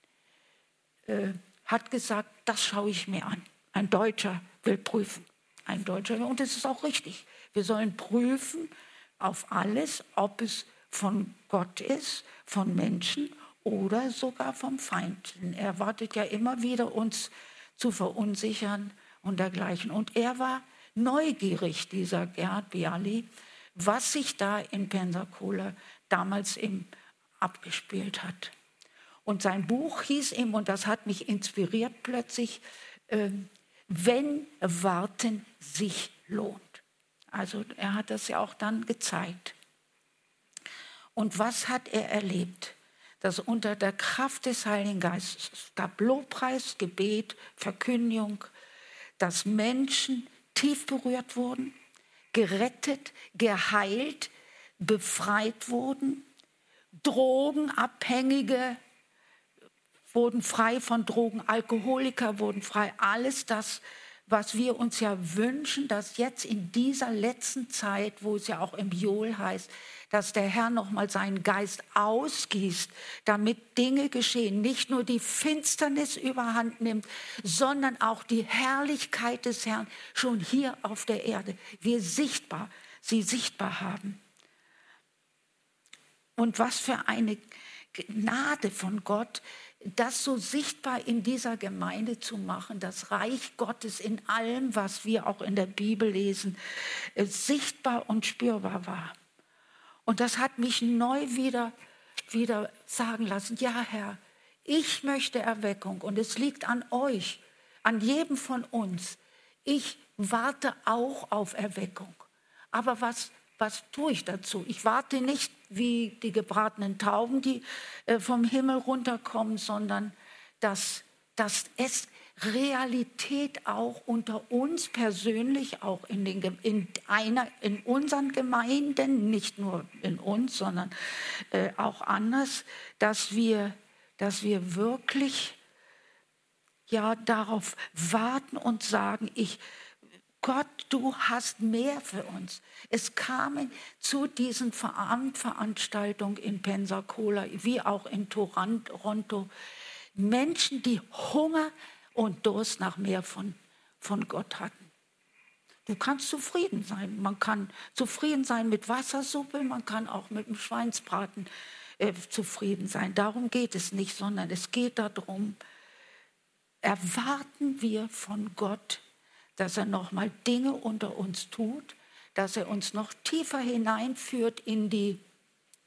hat gesagt, das schaue ich mir an. Ein Deutscher will prüfen. Und das ist auch richtig. Wir sollen prüfen auf alles, ob es von Gott ist, von Menschen oder sogar vom Feind. Er wartet ja immer wieder, uns zu verunsichern und dergleichen. Und er war neugierig, dieser Gerd Bialy, was sich da in Pensacola damals eben abgespielt hat. Und sein Buch hieß eben, und das hat mich inspiriert plötzlich, wenn Warten sich lohnt. Also er hat das ja auch dann gezeigt. Und was hat er erlebt? Dass unter der Kraft des Heiligen Geistes, es gab Lobpreis, Gebet, Verkündigung, dass Menschen tief berührt wurden, gerettet, geheilt, befreit wurden, Drogenabhängige wurden frei von Drogen, Alkoholiker wurden frei. Alles das, was wir uns ja wünschen, dass jetzt in dieser letzten Zeit, wo es ja auch im Joel heißt, dass der Herr nochmal seinen Geist ausgießt, damit Dinge geschehen, nicht nur die Finsternis überhand nimmt, sondern auch die Herrlichkeit des Herrn schon hier auf der Erde, wir sie sichtbar haben. Und was für eine Gnade von Gott, das so sichtbar in dieser Gemeinde zu machen, das Reich Gottes in allem, was wir auch in der Bibel lesen, sichtbar und spürbar war. Und das hat mich neu wieder sagen lassen, ja Herr, ich möchte Erweckung und es liegt an euch, an jedem von uns. Ich warte auch auf Erweckung. Aber was tue ich dazu? Ich warte nicht wie die gebratenen Tauben, die vom Himmel runterkommen, sondern dass es Realität auch unter uns persönlich, auch in unseren Gemeinden, nicht nur in uns, sondern auch anders, dass wir wirklich ja darauf warten und sagen, Gott, du hast mehr für uns. Es kamen zu diesen Abendveranstaltungen in Pensacola, wie auch in Toronto, Menschen, die Hunger und Durst nach mehr von Gott hatten. Du kannst zufrieden sein. Man kann zufrieden sein mit Wassersuppe, man kann auch mit dem Schweinsbraten zufrieden sein. Darum geht es nicht, sondern es geht darum, erwarten wir von Gott, dass er noch mal Dinge unter uns tut, dass er uns noch tiefer hineinführt in die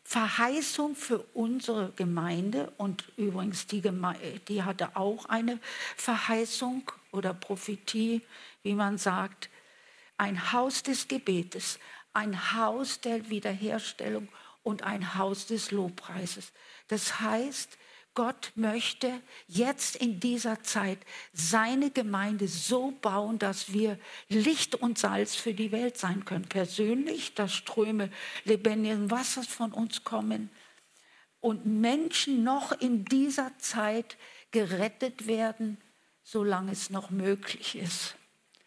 Verheißung für unsere Gemeinde, und übrigens die Gemeinde, die hatte auch eine Verheißung oder Prophetie, wie man sagt, ein Haus des Gebetes, ein Haus der Wiederherstellung und ein Haus des Lobpreises. Das heißt, Gott möchte jetzt in dieser Zeit seine Gemeinde so bauen, dass wir Licht und Salz für die Welt sein können. Persönlich, dass Ströme lebendigen Wassers von uns kommen und Menschen noch in dieser Zeit gerettet werden, solange es noch möglich ist.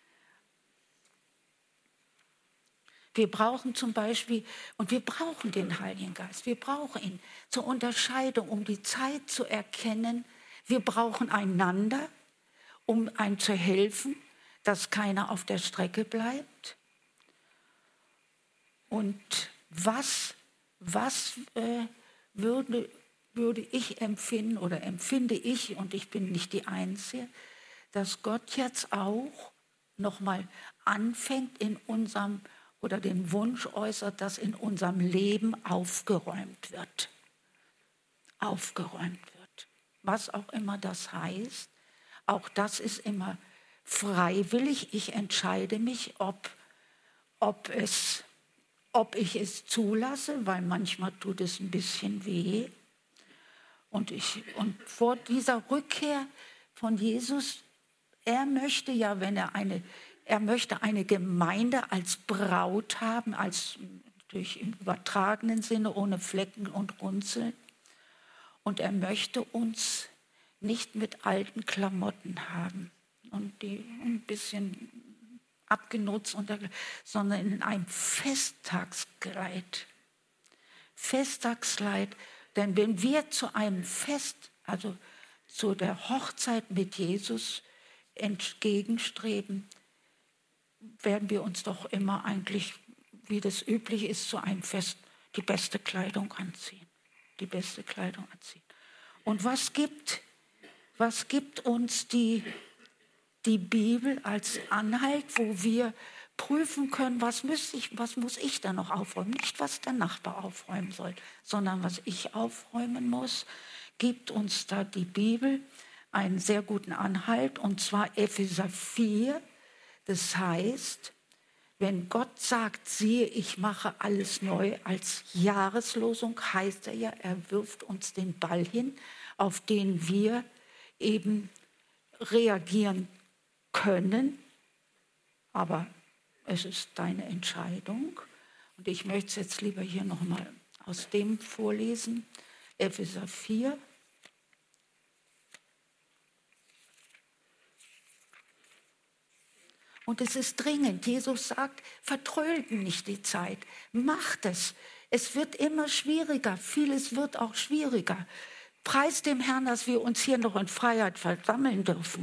Wir brauchen zum Beispiel, und wir brauchen den Heiligen Geist, wir brauchen ihn zur Unterscheidung, um die Zeit zu erkennen. Wir brauchen einander, um einem zu helfen, dass keiner auf der Strecke bleibt. Und was würde ich empfinden oder empfinde ich, und ich bin nicht die Einzige, dass Gott jetzt auch nochmal anfängt in unserem oder den Wunsch äußert, dass in unserem Leben aufgeräumt wird. Aufgeräumt wird. Was auch immer das heißt, auch das ist immer freiwillig. Ich entscheide mich, ob ich es zulasse, weil manchmal tut es ein bisschen weh. Und vor dieser Rückkehr von Jesus, er möchte ja, er möchte eine Gemeinde als Braut haben, natürlich im übertragenen Sinne, ohne Flecken und Runzeln. Und er möchte uns nicht mit alten Klamotten haben und die ein bisschen abgenutzt, sondern in einem Festtagskleid. Festtagskleid, denn wenn wir zu einem Fest, also zu der Hochzeit mit Jesus entgegenstreben, werden wir uns doch immer eigentlich, wie das üblich ist, zu einem Fest die beste Kleidung anziehen. Die beste Kleidung anziehen. Und was gibt uns die Bibel als Anhalt, wo wir prüfen können, was muss ich da noch aufräumen? Nicht, was der Nachbar aufräumen soll, sondern was ich aufräumen muss, gibt uns da die Bibel einen sehr guten Anhalt, und zwar Epheser 4. Das heißt, wenn Gott sagt, siehe, ich mache alles neu als Jahreslosung, heißt er ja, er wirft uns den Ball hin, auf den wir eben reagieren können. Aber es ist deine Entscheidung. Und ich möchte es jetzt lieber hier nochmal aus dem vorlesen, Epheser 4. Und es ist dringend. Jesus sagt, vertrödeln nicht die Zeit. Macht es. Es wird immer schwieriger. Vieles wird auch schwieriger. Preis dem Herrn, dass wir uns hier noch in Freiheit versammeln dürfen.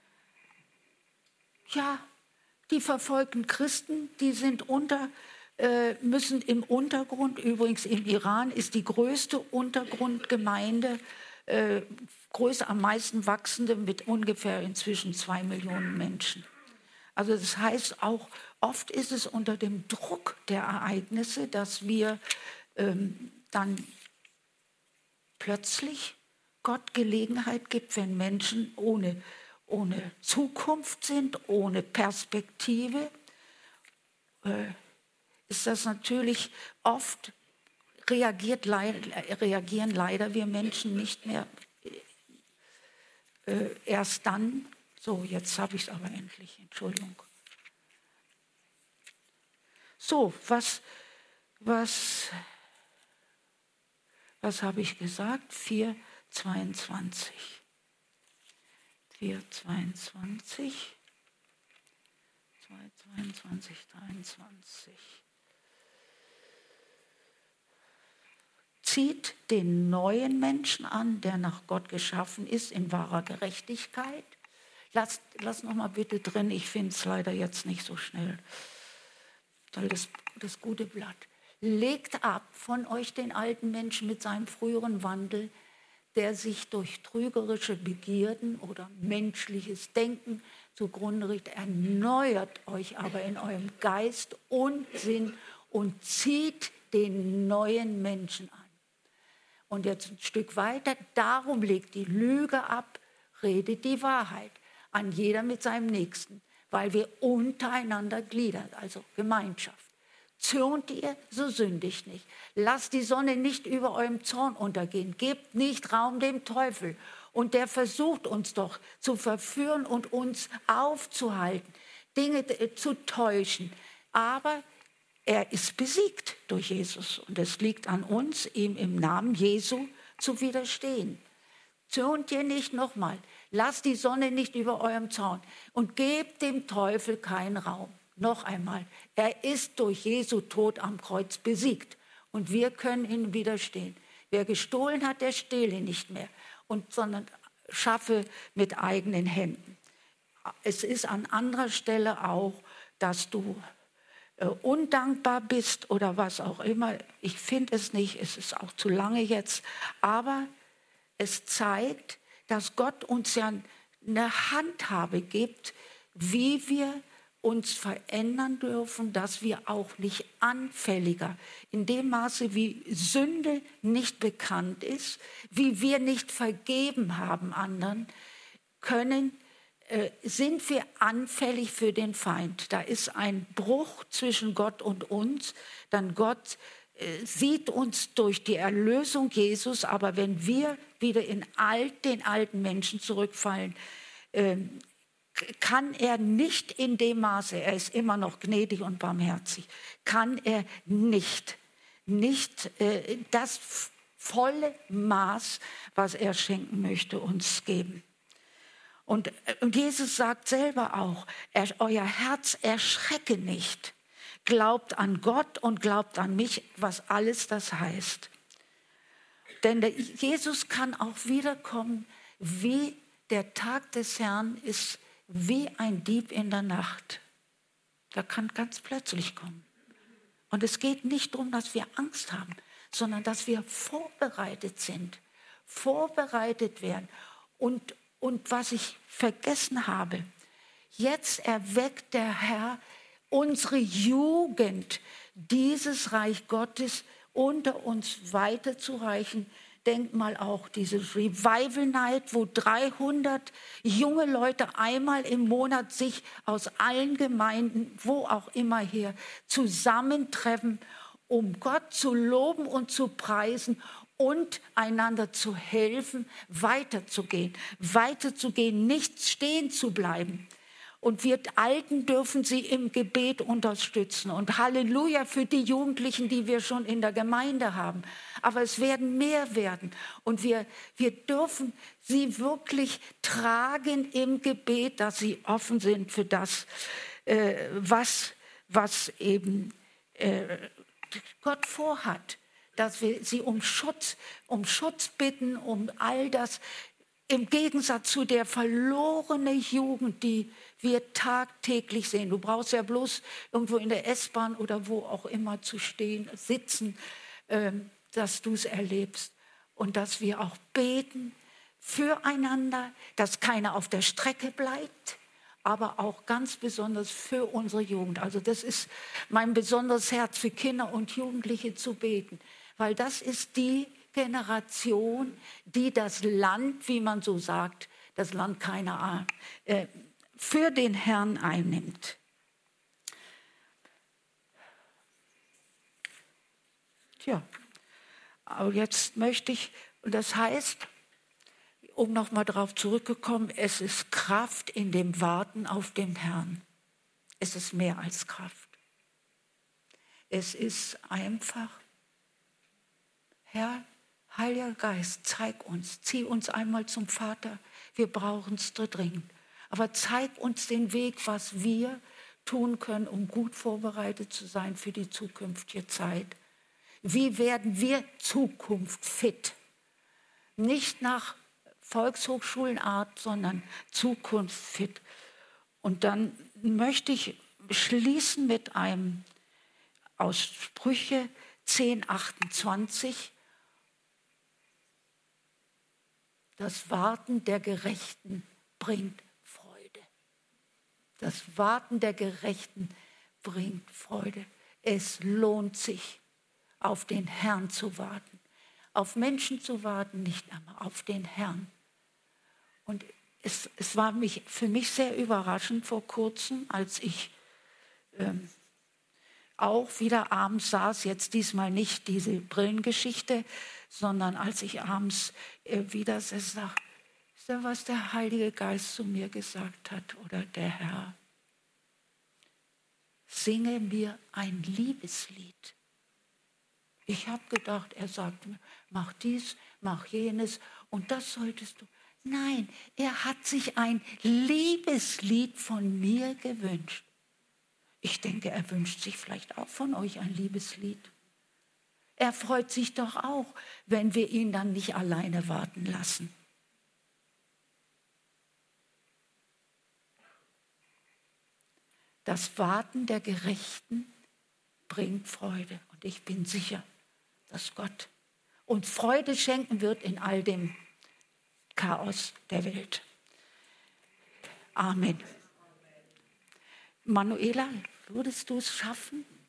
Ja, die verfolgten Christen, die sind müssen im Untergrund, übrigens im Iran ist die größte Untergrundgemeinde, größte, am meisten wachsende, mit ungefähr inzwischen 2 Millionen Menschen. Also das heißt auch, oft ist es unter dem Druck der Ereignisse, dass wir dann plötzlich Gott Gelegenheit gibt, wenn Menschen ohne Zukunft sind, ohne Perspektive, ist das natürlich oft, reagieren leider wir Menschen nicht mehr erst dann. So, jetzt habe ich es aber endlich, Entschuldigung. So, was habe ich gesagt? 4,22. 4,22. 2,22, 23. Zieht den neuen Menschen an, der nach Gott geschaffen ist, in wahrer Gerechtigkeit. Lass noch mal bitte drin, ich finde es leider jetzt nicht so schnell. Das gute Blatt. Legt ab von euch den alten Menschen mit seinem früheren Wandel, der sich durch trügerische Begierden oder menschliches Denken zugrunde richtet. Erneuert euch aber in eurem Geist und Sinn und zieht den neuen Menschen an. Und jetzt ein Stück weiter, darum legt die Lüge ab, redet die Wahrheit, an jeder mit seinem Nächsten, weil wir untereinander gliedern, also Gemeinschaft. Zürnt ihr, so sündigt nicht. Lasst die Sonne nicht über eurem Zorn untergehen. Gebt nicht Raum dem Teufel. Und der versucht uns doch zu verführen und uns aufzuhalten, Dinge zu täuschen. Aber er ist besiegt durch Jesus. Und es liegt an uns, ihm im Namen Jesu zu widerstehen. Zürnt ihr nicht nochmal. Lasst die Sonne nicht über eurem Zorn. Und gebt dem Teufel keinen Raum. Noch einmal, er ist durch Jesu Tod am Kreuz besiegt und wir können ihm widerstehen. Wer gestohlen hat, der stehle nicht mehr, sondern schaffe mit eigenen Händen. Es ist an anderer Stelle auch, dass du undankbar bist oder was auch immer. Ich finde es nicht, es ist auch zu lange jetzt, aber es zeigt, dass Gott uns ja eine Handhabe gibt, wie wir uns verändern dürfen, dass wir auch nicht anfälliger, in dem Maße, wie Sünde nicht bekannt ist, wie wir nicht vergeben haben anderen, sind wir anfällig für den Feind. Da ist ein Bruch zwischen Gott und uns, dann Gott sieht uns durch die Erlösung Jesus, aber wenn wir wieder in den alten Menschen zurückfallen, kann er nicht in dem Maße, er ist immer noch gnädig und barmherzig, kann er nicht das volle Maß, was er schenken möchte, uns geben. Und Jesus sagt selber auch, euer Herz erschrecke nicht. Glaubt an Gott und glaubt an mich, was alles das heißt. Denn Jesus kann auch wiederkommen, wie der Tag des Herrn ist, wie ein Dieb in der Nacht. Der kann ganz plötzlich kommen. Und es geht nicht darum, dass wir Angst haben, sondern dass wir vorbereitet sind, vorbereitet werden. Und was ich vergessen habe, jetzt erweckt der Herr unsere Jugend, dieses Reich Gottes unter uns weiterzureichen. Denk mal auch dieses Revival Night, wo 300 junge Leute einmal im Monat sich aus allen Gemeinden, wo auch immer her, zusammentreffen, um Gott zu loben und zu preisen und einander zu helfen, weiterzugehen, nicht stehen zu bleiben. Und wir Alten dürfen sie im Gebet unterstützen. Und Halleluja für die Jugendlichen, die wir schon in der Gemeinde haben. Aber es werden mehr werden. Und wir dürfen sie wirklich tragen im Gebet, dass sie offen sind für das, was eben Gott vorhat. Dass wir sie um Schutz bitten, um all das. Im Gegensatz zu der verlorenen Jugend, die wir tagtäglich sehen. Du brauchst ja bloß irgendwo in der S-Bahn oder wo auch immer zu stehen, sitzen, dass du es erlebst. Und dass wir auch beten füreinander, dass keiner auf der Strecke bleibt, aber auch ganz besonders für unsere Jugend. Also das ist mein besonderes Herz, für Kinder und Jugendliche zu beten, weil das ist die Generation, die das Land, wie man so sagt, das Land keiner für den Herrn einnimmt. Tja, aber jetzt möchte ich, und das heißt, um nochmal darauf zurückzukommen, es ist Kraft in dem Warten auf den Herrn. Es ist mehr als Kraft. Es ist einfach, Herr, Heiliger Geist, zeig uns, zieh uns einmal zum Vater. Wir brauchen es dringend. Aber zeig uns den Weg, was wir tun können, um gut vorbereitet zu sein für die zukünftige Zeit. Wie werden wir zukunftsfit? Nicht nach Volkshochschulenart, sondern zukunftsfit. Und dann möchte ich schließen mit einem aus Sprüche 10,28. Das Warten der Gerechten bringt Freude. Das Warten der Gerechten bringt Freude. Es lohnt sich, auf den Herrn zu warten. auf Menschen zu warten, nicht einmal auf den Herrn. Und es war für mich sehr überraschend vor kurzem, als ich auch wieder abends saß, jetzt diesmal nicht diese Brillengeschichte, sondern als ich abends wieder saß, ist da, was der Heilige Geist zu mir gesagt hat oder der Herr. Singe mir ein Liebeslied. Ich habe gedacht, er sagt mir, mach dies, mach jenes und das solltest du. Nein, er hat sich ein Liebeslied von mir gewünscht. Ich denke, er wünscht sich vielleicht auch von euch ein Liebeslied. Er freut sich doch auch, wenn wir ihn dann nicht alleine warten lassen. Das Warten der Gerechten bringt Freude. Und ich bin sicher, dass Gott uns Freude schenken wird in all dem Chaos der Welt. Amen. Manuela, würdest du es schaffen?